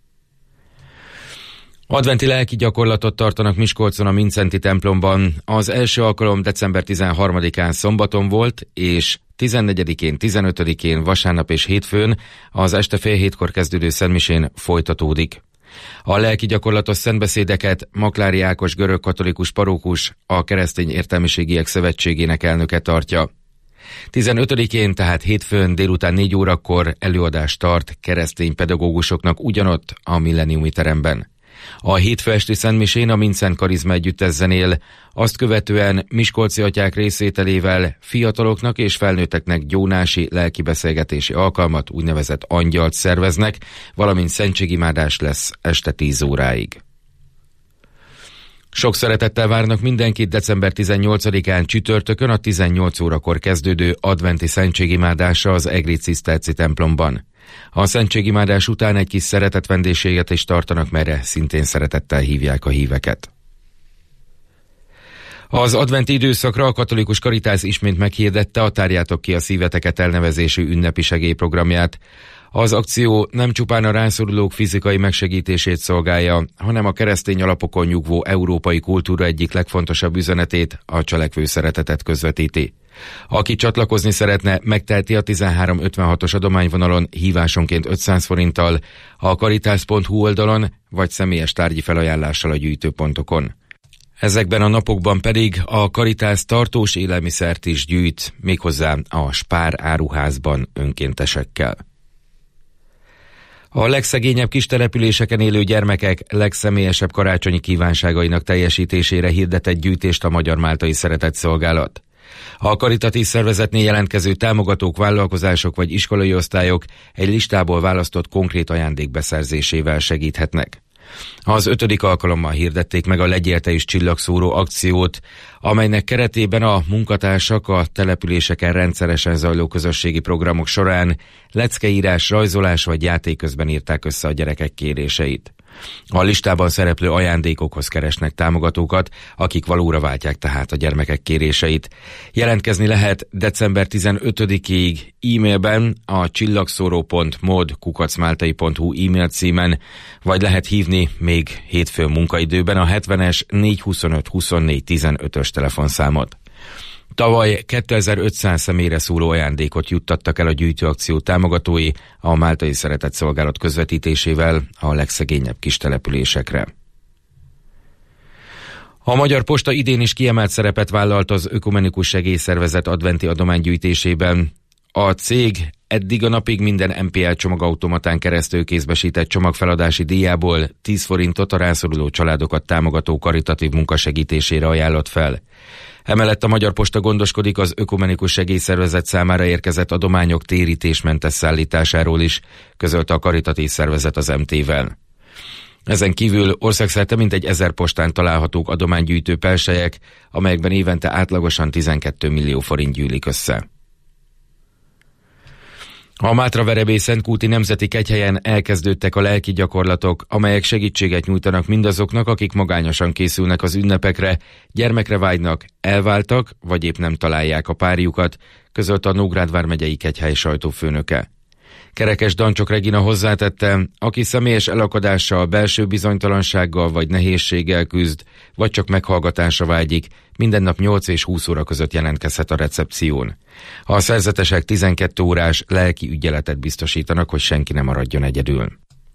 Adventi lelki gyakorlatot tartanak Miskolcon a Mincenti templomban. Az első alkalom december tizenharmadikán szombaton volt, és tizennegyedikén, tizenötödikén vasárnap és hétfőn az este fél hétkor kezdődő szentmisén folytatódik. A lelki gyakorlatos szentbeszédeket Maklári Ákos görögkatolikus parókus, a Keresztény Értelmiségiek Szövetségének elnöke tartja. tizenötödikén, tehát hétfőn délután négy órakor előadást tart keresztény pedagógusoknak ugyanott a Millenniumi teremben. A hétfő esti szentmisén a Mindszent Karizma együttes zenél, azt követően miskolci atyák részvételével fiataloknak és felnőtteknek gyónási lelkibeszélgetési alkalmat, úgynevezett angyalt szerveznek, valamint szentségimádás lesz este tíz óráig. Sok szeretettel várnak mindenkit december tizennyolcadikán csütörtökön a tizennyolc órakor kezdődő adventi szentségimádásra az egri ciszterci templomban. A szentségimádás után egy kis szeretetvendégséget is tartanak, melyre szintén szeretettel hívják a híveket. Az adventi időszakra a Katolikus Karitász ismét meghirdette a Tárjátok ki a szíveteket elnevezésű ünnepi segélyprogramját. Az akció nem csupán a rászorulók fizikai megsegítését szolgálja, hanem a keresztény alapokon nyugvó európai kultúra egyik legfontosabb üzenetét, a cselekvő szeretetet közvetíti. Aki csatlakozni szeretne, megteheti a tizenhárom ötvenhatos adományvonalon hívásonként ötszáz forinttal, a karitász pont hu oldalon, vagy személyes tárgyi felajánlással a gyűjtőpontokon. Ezekben a napokban pedig a Karitász tartós élelmiszert is gyűjt, méghozzá a Spár áruházban önkéntesekkel. A legszegényebb kis településeken élő gyermekek legszemélyesebb karácsonyi kívánságainak teljesítésére hirdetett gyűjtést a Magyar Máltai Szeretetszolgálat. A karitatív szervezetnél jelentkező támogatók, vállalkozások vagy iskolai osztályok egy listából választott konkrét ajándék beszerzésével segíthetnek. Az ötödik alkalommal hirdették meg a Legyél te is csillagszóró akciót, amelynek keretében a munkatársak a településeken rendszeresen zajló közösségi programok során leckeírás, rajzolás vagy játék közben írták össze a gyerekek kéréseit. A listában szereplő ajándékokhoz keresnek támogatókat, akik valóra váltják tehát a gyermekek kéréseit. Jelentkezni lehet december tizenötödikéig e-mailben a csillagszóró pont mod kukac máltai pont hu e-mail címen, vagy lehet hívni még hétfőn munkaidőben a hetvenes négyszázhuszonöt huszonnégy tizenötös telefonszámot. Tavaly kétezer-ötszáz személyre szóló ajándékot juttattak el a gyűjtőakció támogatói a Máltai Szeretetszolgálat közvetítésével a legszegényebb kis településekre. A Magyar Posta idén is kiemelt szerepet vállalt az Ökumenikus Segélyszervezet adventi adománygyűjtésében. A cég eddig a napig minden em pé el csomagautomatán keresztül kézbesített csomagfeladási díjából tíz forintot a rászoruló családokat támogató karitatív munkasegítésére ajánlott fel. Emellett a Magyar Posta gondoskodik az Ökumenikus Segélyszervezet számára érkezett adományok térítésmentes szállításáról is, közölte a karitatív szervezet az em té-vel. Ezen kívül országszerte mintegy ezer postán találhatók adománygyűjtő pelselyek, amelyekben évente átlagosan tizenkét millió forint gyűlik össze. A Mátraverebély Szentkúti Nemzeti Kegyhelyen elkezdődtek a lelki gyakorlatok, amelyek segítséget nyújtanak mindazoknak, akik magányosan készülnek az ünnepekre, gyermekre vágynak, elváltak, vagy épp nem találják a párjukat, közölte a Nógrád vármegyei kegyhely sajtófőnöke. Kerekes Dancsok Regina hozzátette, aki személyes elakadással, belső bizonytalansággal vagy nehézséggel küzd, vagy csak meghallgatásra vágyik, minden nap nyolc és húsz óra között jelentkezhet a recepción. A szerzetesek tizenkét órás lelki ügyeletet biztosítanak, hogy senki ne maradjon egyedül.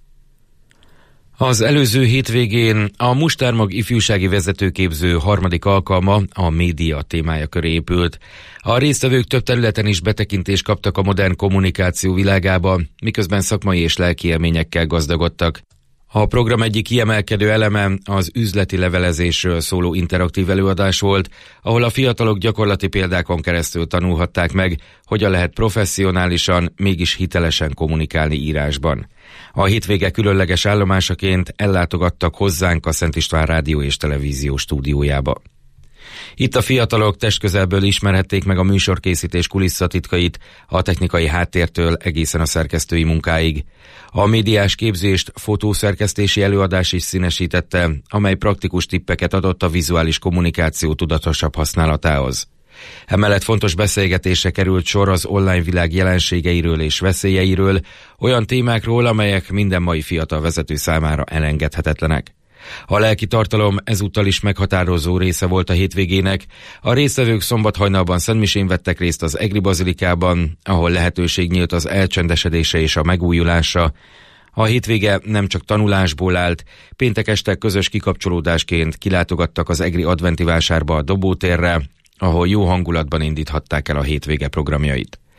Az előző hétvégén a Mustármag ifjúsági vezetőképző harmadik alkalma a média témája köré épült. A résztvevők több területen is betekintést kaptak a modern kommunikáció világába, miközben szakmai és lelki élményekkel gazdagodtak. A program egyik kiemelkedő eleme az üzleti levelezésről szóló interaktív előadás volt, ahol a fiatalok gyakorlati példákon keresztül tanulhatták meg, hogyan lehet professzionálisan, mégis hitelesen kommunikálni írásban. A hétvége különleges állomásaként ellátogattak hozzánk a Szent István Rádió és Televízió stúdiójába. Itt a fiatalok testközelből ismerhették meg a műsorkészítés kulisszatitkait, a technikai háttértől egészen a szerkesztői munkáig. A médiás képzést fotószerkesztési előadás is színesítette, amely praktikus tippeket adott a vizuális kommunikáció tudatosabb használatához. Emellett fontos beszélgetésre került sor az online világ jelenségeiről és veszélyeiről, olyan témákról, amelyek minden mai fiatal vezető számára elengedhetetlenek. A lelki tartalom ezúttal is meghatározó része volt a hétvégének. A résztvevők szombathajnalban szentmisén vettek részt az Egri Bazilikában, ahol lehetőség nyílt az elcsendesedése és a megújulásra. A hétvége nem csak tanulásból állt, péntek este közös kikapcsolódásként kilátogattak az egri adventi vásárba a Dobótérre, ahol jó hangulatban indíthatták el a hétvége programjait.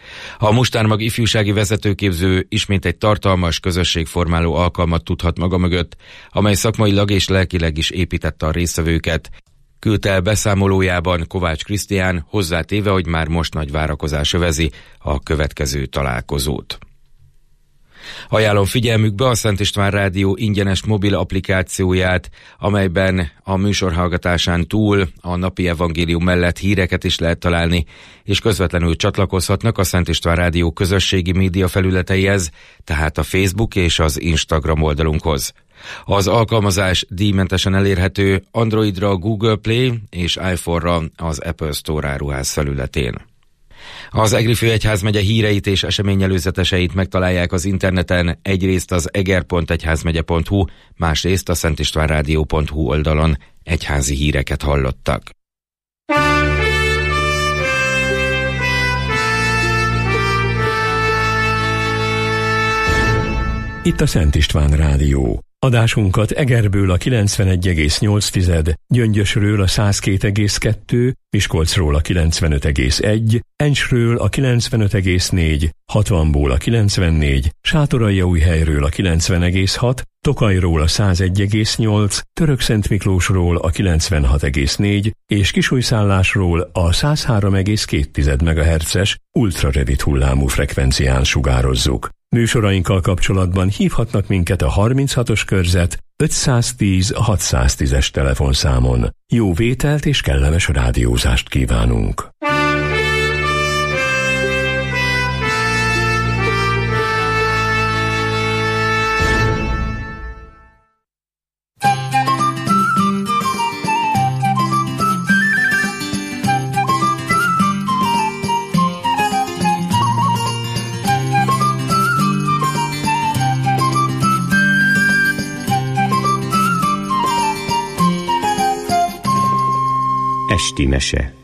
A Mustármag ifjúsági vezetőképző ismét egy tartalmas, közösségformáló alkalmat tudhat maga mögött, amely szakmailag és lelkileg is építette a résztvevőket, küldte el beszámolójában Kovács Krisztián, hozzátéve, hogy már most nagy várakozás övezi a következő találkozót. Ajánlom figyelmükbe a Szent István Rádió ingyenes mobil applikációját, amelyben a műsor hallgatásán túl a napi evangélium mellett híreket is lehet találni, és közvetlenül csatlakozhatnak a Szent István Rádió közösségi média felületeihez, tehát a Facebook és az Instagram oldalunkhoz. Az alkalmazás díjmentesen elérhető Androidra a Google Play és iPhone-ra az Apple Store áruház felületén. Az Egri főegyházmegye híreit és eseményelőzeteseit megtalálják az interneten, egyrészt az eger pont egyházmegye pont hu, másrészt a szentistvánrádió pont hu oldalon. Egyházi híreket hallottak. Itt a Szent István Rádió. Adásunkat Egerből a kilencvenegy egész nyolc, Gyöngyösről a száz két egész kettő, Miskolcról a kilencvenöt egész egy, Encsről a kilencvenöt egész négy, hatvanból a kilencvennégy, Sátoraljaújhelyről a kilencven egész hat, Tokajról a száz egy egész nyolc, Törökszent Miklósról a kilencvenhat egész négy és Kisújszállásról a száz három egész két megahertzes ultrarövid hullámú frekvencián sugározzuk. Műsorainkkal kapcsolatban hívhatnak minket a harminchatos körzet ötszáztíz hatszáztízes telefonszámon. Jó vételt és kellemes rádiózást kívánunk! Esti mese.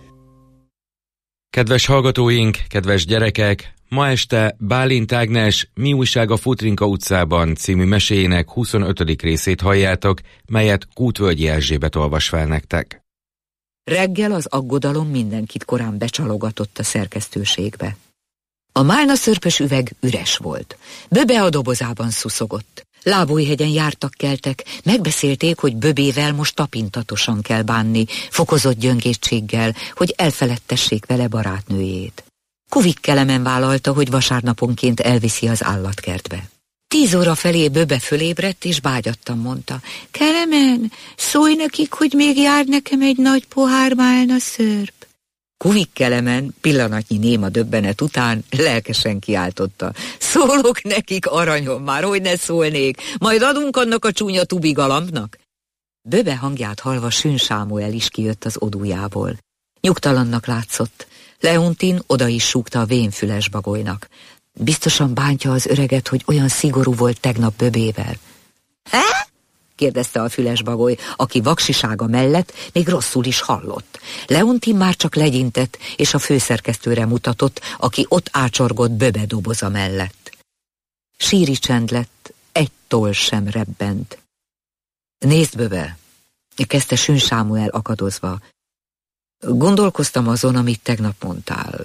Kedves hallgatóink, kedves gyerekek! Ma este Bálint Ágnes Mi újság a Futrinka utcában című meséjének huszonötödik részét halljátok, melyet Kútvölgyi Erzsébet olvas fel nektek. Reggel az aggodalom mindenkit korán becsalogatott a szerkesztőségbe. A málnaszörpös üveg üres volt. Böbe a dobozában szuszogott. Lábújhegyen jártak-keltek, megbeszélték, hogy Böbével most tapintatosan kell bánni, fokozott gyöngétséggel, hogy elfeledtessék vele barátnőjét. Kuvik Kelemen vállalta, hogy vasárnaponként elviszi az állatkertbe. Tíz óra felé Böbe fölébredt, és bágyattan mondta: Kelemen, szólj nekik, hogy még jár nekem egy nagy pohár málnaszörp. Kuvik Kelemen pillanatnyi néma döbbenet után lelkesen kiáltotta: Szólok nekik, aranyom, már hogy ne szólnék, majd adunk annak a csúnya tubi galambnak. Böbe hangját hallva Sün Sámuel is kijött az odújából. Nyugtalannak látszott. Leontin oda is súgta a vénfüles bagolynak. Biztosan bántja az öreget, hogy olyan szigorú volt tegnap Böbével. Há? kérdezte a füles bagoly, aki vaksisága mellett még rosszul is hallott. Leontin már csak legyintett, és a főszerkesztőre mutatott, aki ott ácsorgott Böbe doboza mellett. Síri csend lett, egy toll sem rebbent. Nézd, Böbe, kezdte Sün Sámuel akadozva. Gondolkoztam azon, amit tegnap mondtál.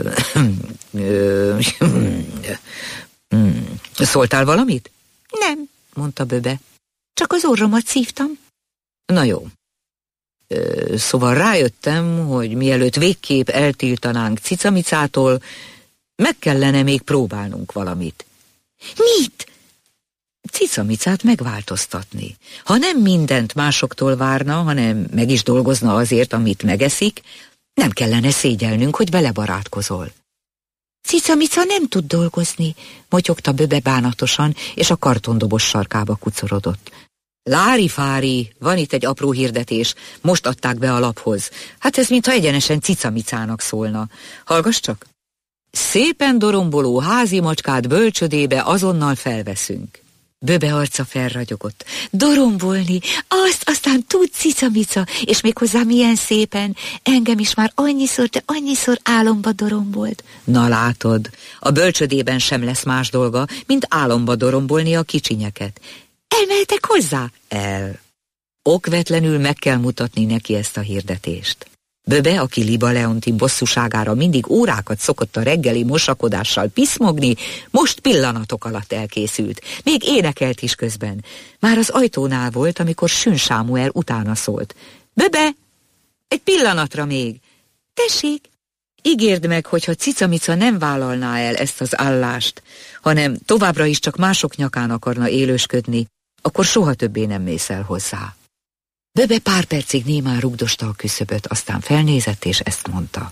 Szóltál valamit? Nem, mondta Böbe. Csak az orromat szívtam. Na jó. Ö, szóval rájöttem, hogy mielőtt végképp eltiltanánk cicamicától, meg kellene még próbálnunk valamit. Mit? Cicamicát megváltoztatni. Ha nem mindent másoktól várna, hanem meg is dolgozna azért, amit megeszik, nem kellene szégyelnünk, hogy vele barátkozol. Cicamica nem tud dolgozni, motyogta Böbe bánatosan, és a kartondoboz sarkába kucorodott. Lári-fári, van itt egy apró hirdetés, most adták be a laphoz. Hát ez mintha egyenesen cicamicának szólna. Hallgass csak! Szépen doromboló házi macskát bölcsödébe azonnal felveszünk. Böbe arca felragyogott. Dorombolni, azt aztán tud cicamica, és méghozzá milyen szépen. Engem is már annyiszor, de annyiszor álomba dorombolt. Na látod, a bölcsödében sem lesz más dolga, mint álomba dorombolni a kicsinyeket. Elmehetek hozzá? El. Okvetlenül meg kell mutatni neki ezt a hirdetést. Böbe, aki Liba Leontin bosszúságára mindig órákat szokott a reggeli mosakodással piszmogni, most pillanatok alatt elkészült. Még énekelt is közben. Már az ajtónál volt, amikor Sün Sámuel utána szólt. Böbe, egy pillanatra még. Tessék, ígérd meg, hogyha Cicamica nem vállalná el ezt az állást, hanem továbbra is csak mások nyakán akarna élősködni, akkor soha többé nem mész el hozzá. Böbe pár percig némán rugdosta a küszöböt, aztán felnézett, és ezt mondta.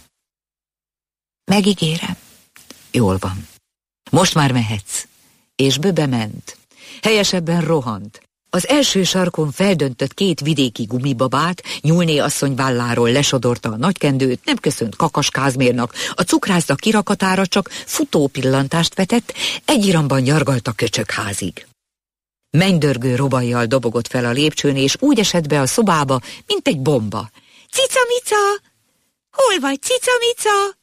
Megígérem. Jól van. Most már mehetsz. És Böbe ment. Helyesebben rohant. Az első sarkon feldöntött két vidéki gumibabát, Nyúlné asszony válláról lesodorta a nagykendőt, nem köszönt Kakaskázmérnak, a cukrászda kirakatára csak futó pillantást vetett, egy iramban nyargalt a köcsökházig. Mennydörgő robajjal dobogott fel a lépcsőn, és úgy esett be a szobába, mint egy bomba. Cicamica! Hol vagy, Cicamica?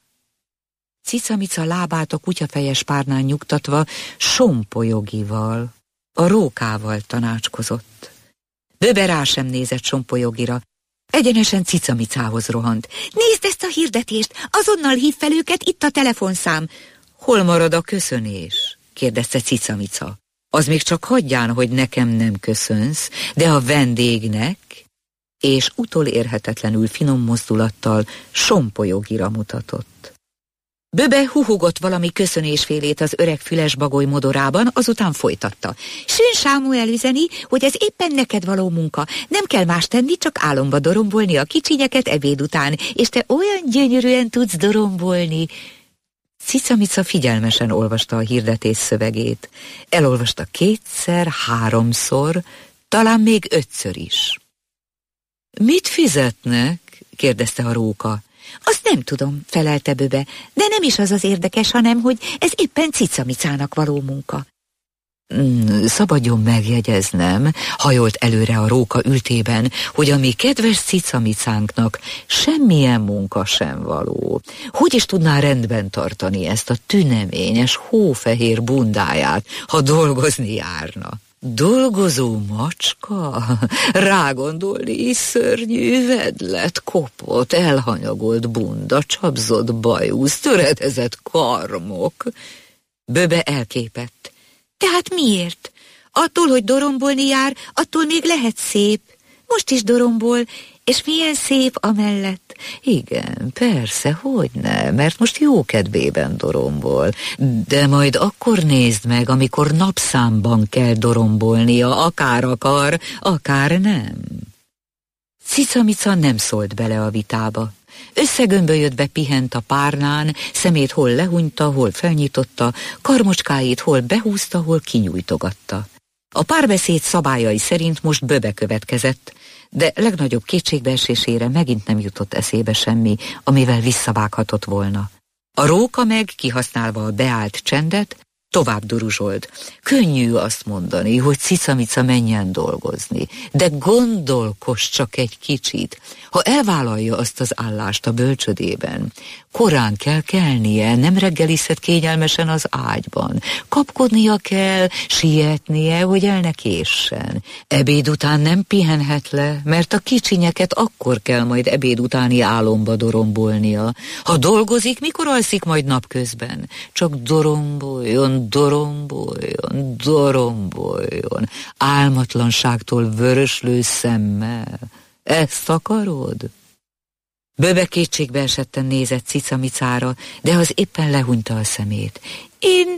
Cicamica lábát a kutyafejes párnán nyugtatva Sompolyoghival, a rókával tanácskozott. Böbe rá sem nézett Sompolyoghira, egyenesen Cicamicához rohant. Nézd ezt a hirdetést, azonnal hív fel őket, itt a telefonszám. Hol marad a köszönés? Kérdezte Cicamica. Az még csak hagyján, hogy nekem nem köszönsz, de a vendégnek, és utolérhetetlenül finom mozdulattal Sompolyoghyra mutatott. Böbe huhogott valami köszönésfélét az öreg füles bagoly modorában, azután folytatta. Sün Sámuel üzeni, hogy ez éppen neked való munka. Nem kell más tenni, csak álomba dorombolni a kicsinyeket ebéd után, és te olyan gyönyörűen tudsz dorombolni. Cicamica figyelmesen olvasta a hirdetés szövegét. Elolvasta kétszer, háromszor, talán még ötször is. Mit fizetnek? Kérdezte a róka. Azt nem tudom, felelte Böbe, de nem is az az érdekes, hanem, hogy ez éppen Cicamicának való munka. Mm, szabadjon megjegyeznem, hajolt előre a róka ültében, hogy a mi kedves Cicamicánknak semmilyen munka sem való. Hogy is tudná rendben tartani ezt a tüneményes, hófehér bundáját, ha dolgozni járna? Dolgozó macska? Rágondolni is szörnyű vedlet, kopott, elhanyagolt bunda, csapzott bajusz, töredezett karmok. Böbe elképett. Tehát miért? Attól, hogy dorombolni jár, attól még lehet szép. Most is dorombol, és milyen szép amellett. Igen, persze, hogyne, mert most jó kedvében dorombol. De majd akkor nézd meg, amikor napszámban kell dorombolnia, akár akar, akár nem. Cicamica nem szólt bele a vitába. Összegömbölyödve pihent a párnán, szemét hol lehunyta, hol felnyitotta, karmocskáit hol behúzta, hol kinyújtogatta. A párbeszéd szabályai szerint most Böbe következett, de legnagyobb kétségbeesésére megint nem jutott eszébe semmi, amivel visszavághatott volna. A róka meg, kihasználva a beállt csendet, tovább duruzsolt. Könnyű azt mondani, hogy Cicamica menjen dolgozni, de gondolkoz csak egy kicsit. Ha elvállalja azt az állást a bölcsödében, korán kell kelnie, nem reggelizhet kényelmesen az ágyban. Kapkodnia kell, sietnie, hogy el ne késsen. Ebéd után nem pihenhet le, mert a kicsinyeket akkor kell majd ebéd utáni álomba dorombolnia. Ha dolgozik, mikor alszik majd napközben? Csak doromboljon, doromboljon, doromboljon. Álmatlanságtól vöröslő szemmel. Ezt akarod? Böbe kétségbe esetten nézett Cicamicára, de az éppen lehunyta a szemét. Én,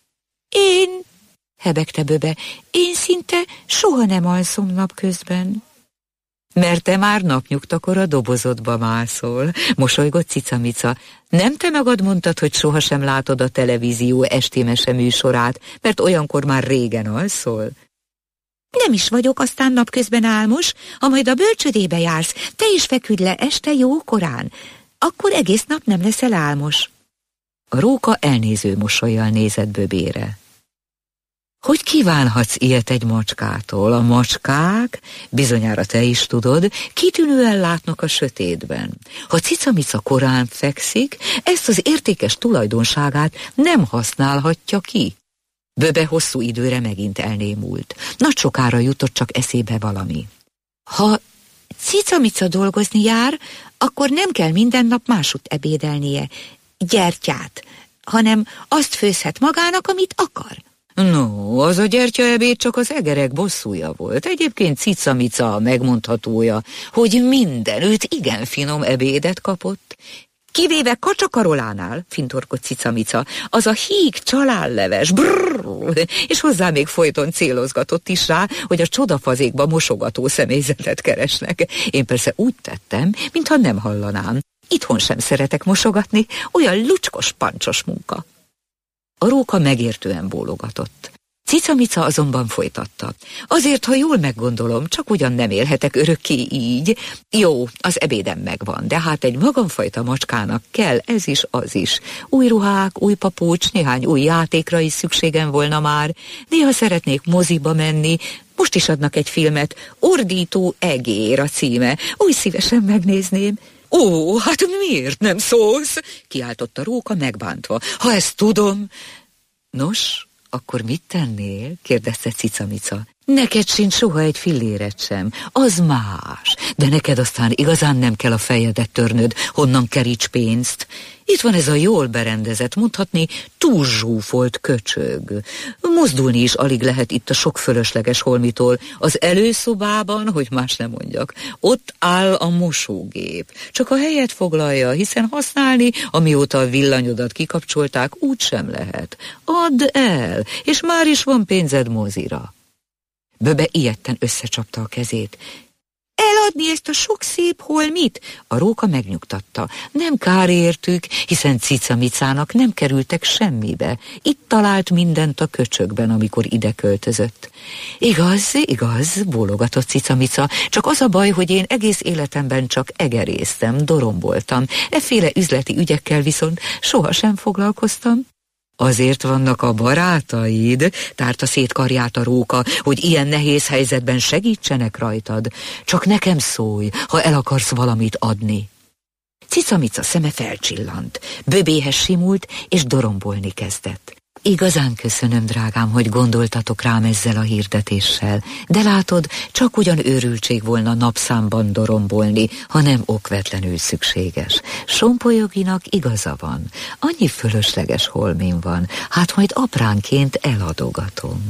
én, hebegte Böbe, én szinte soha nem alszom napközben. Mert te már napnyugtakor a dobozodba mászol, mosolygott Cicamica. Nem te magad mondtad, hogy sohasem látod a televízió esti meseműsorát, mert olyankor már régen alszol? Nem is vagyok aztán napközben álmos, ha majd a bölcsödébe jársz, te is feküdj le este jókorán, akkor egész nap nem leszel álmos. A róka elnéző mosollyal nézett Böbére. Hogy kívánhatsz ilyet egy macskától? A macskák, bizonyára te is tudod, kitűnően látnak a sötétben. Ha Cicamica korán fekszik, ezt az értékes tulajdonságát nem használhatja ki. Böbe hosszú időre megint elnémult. Nagy sokára jutott csak eszébe valami. Ha Cica-mica dolgozni jár, akkor nem kell minden nap másút ebédelnie, gyertyát, hanem azt főzhet magának, amit akar. No, az a gyertyaebéd csak az egerek bosszúja volt. Egyébként Cica-mica megmondhatója, hogy mindenütt igen finom ebédet kapott. Kivéve Kacsakarolánál, fintorgott Cica-mica, az a híg csalálleves, brrrr, és hozzá még folyton célozgatott is rá, hogy a csodafazékba mosogató személyzetet keresnek. Én persze úgy tettem, mintha nem hallanám. Itthon sem szeretek mosogatni, olyan lucskos, pancsos munka. A róka megértően bólogatott. Cica-mica azonban folytatta. Azért, ha jól meggondolom, csak ugyan nem élhetek örökké így. Jó, az ebédem megvan, de hát egy magamfajta macskának kell ez is, az is. Új ruhák, új papucs, néhány új játékra is szükségem volna már. Néha szeretnék moziba menni. Most is adnak egy filmet, Ordító egér a címe. Úgy szívesen megnézném. Ó, hát miért nem szólsz? Kiáltott a róka megbántva. Ha ezt tudom... Nos, akkor mit tennél? Kérdezte Cica-mica. Neked sincs soha egy filléret sem, az más, de neked aztán igazán nem kell a fejedet törnöd, honnan keríts pénzt. Itt van ez a jól berendezett, mondhatni túl zsúfolt köcsög. Mozdulni is alig lehet itt a sok fölösleges holmitól. Az előszobában, hogy más nem mondjak, ott áll a mosógép. Csak a helyet foglalja, hiszen használni, amióta a villanyodat kikapcsolták, úgy sem lehet. Add el, és már is van pénzed mozira. Böbe ijedten összecsapta a kezét. Eladni ezt a sok szép holmit? A róka megnyugtatta. Nem kár értük, hiszen Cica-micának nem kerültek semmibe. Itt talált mindent a köcsökben, amikor ide költözött. Igaz, igaz, bólogatott Cica-mica, csak az a baj, hogy én egész életemben csak egeréztem, doromboltam. Efféle üzleti ügyekkel viszont sohasem foglalkoztam. Azért vannak a barátaid, tárta szét karját a róka, hogy ilyen nehéz helyzetben segítsenek rajtad. Csak nekem szólj, ha el akarsz valamit adni. Cica-mica szeme felcsillant, Böbéhez simult, és dorombolni kezdett. Igazán köszönöm, drágám, hogy gondoltatok rám ezzel a hirdetéssel, de látod, csak ugyan őrültség volna napszámban dorombolni, ha nem okvetlenül szükséges. Sompolyoghinak igaza van, annyi fölösleges holmin van, hát majd apránként eladogatom.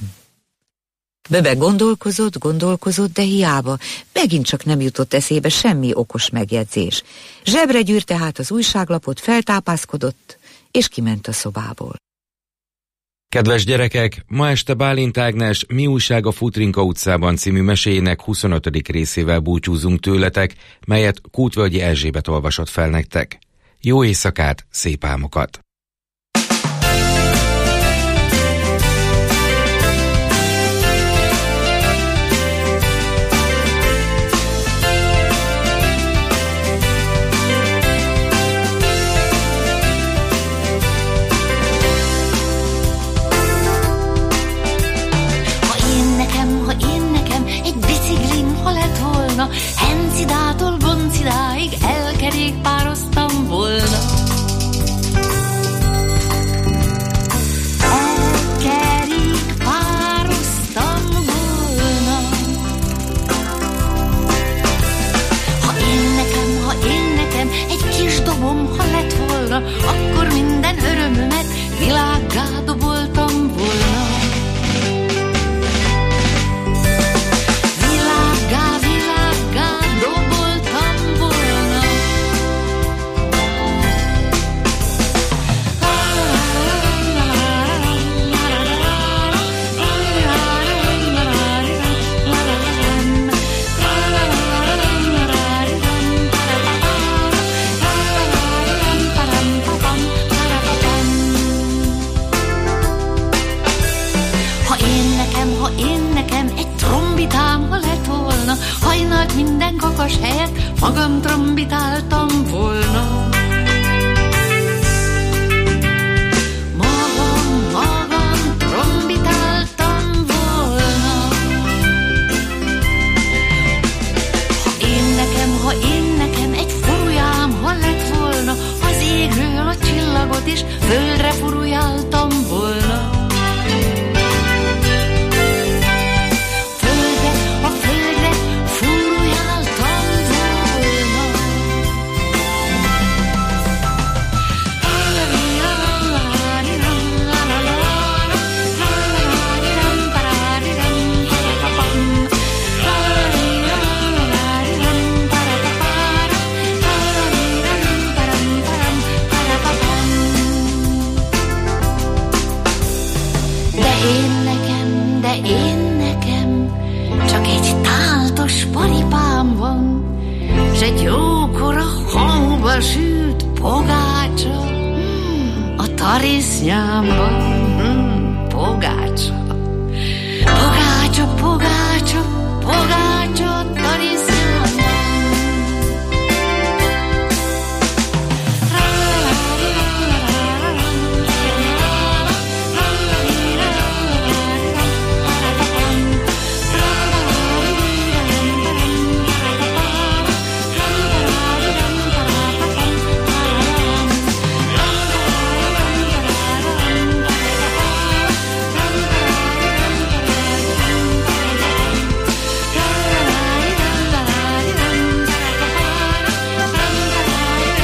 Böbe gondolkozott, gondolkozott, de hiába, megint csak nem jutott eszébe semmi okos megjegyzés. Zsebre gyűrte hát az újságlapot, feltápászkodott, és kiment a szobából. Kedves gyerekek, ma este Bálint Ágnes Mi újság a Futrinka utcában című meséjének huszonötödik részével búcsúzunk tőletek, melyet Kútvölgyi Erzsébet olvasott fel nektek. Jó éjszakát, szép álmokat! Hencidától Boncidáig elkerékpároztam volna. Elkerékpároztam volna. Ha én nekem, ha én nekem egy kis dobom, ha lett volna, akkor minden örömömet világgá doboltam volna. Hajnalt minden kakas helyett magam trombitáltam volna. Magam, magam trombitáltam volna. Ha én nekem, ha én nekem egy furujám, ha lett volna, az égről a csillagot is földre furujáltam volna. Földre, a földre furujáltam pogácsa, a tarisznyámban pogácsa. Pogácsa, pogácsa, pogácsa,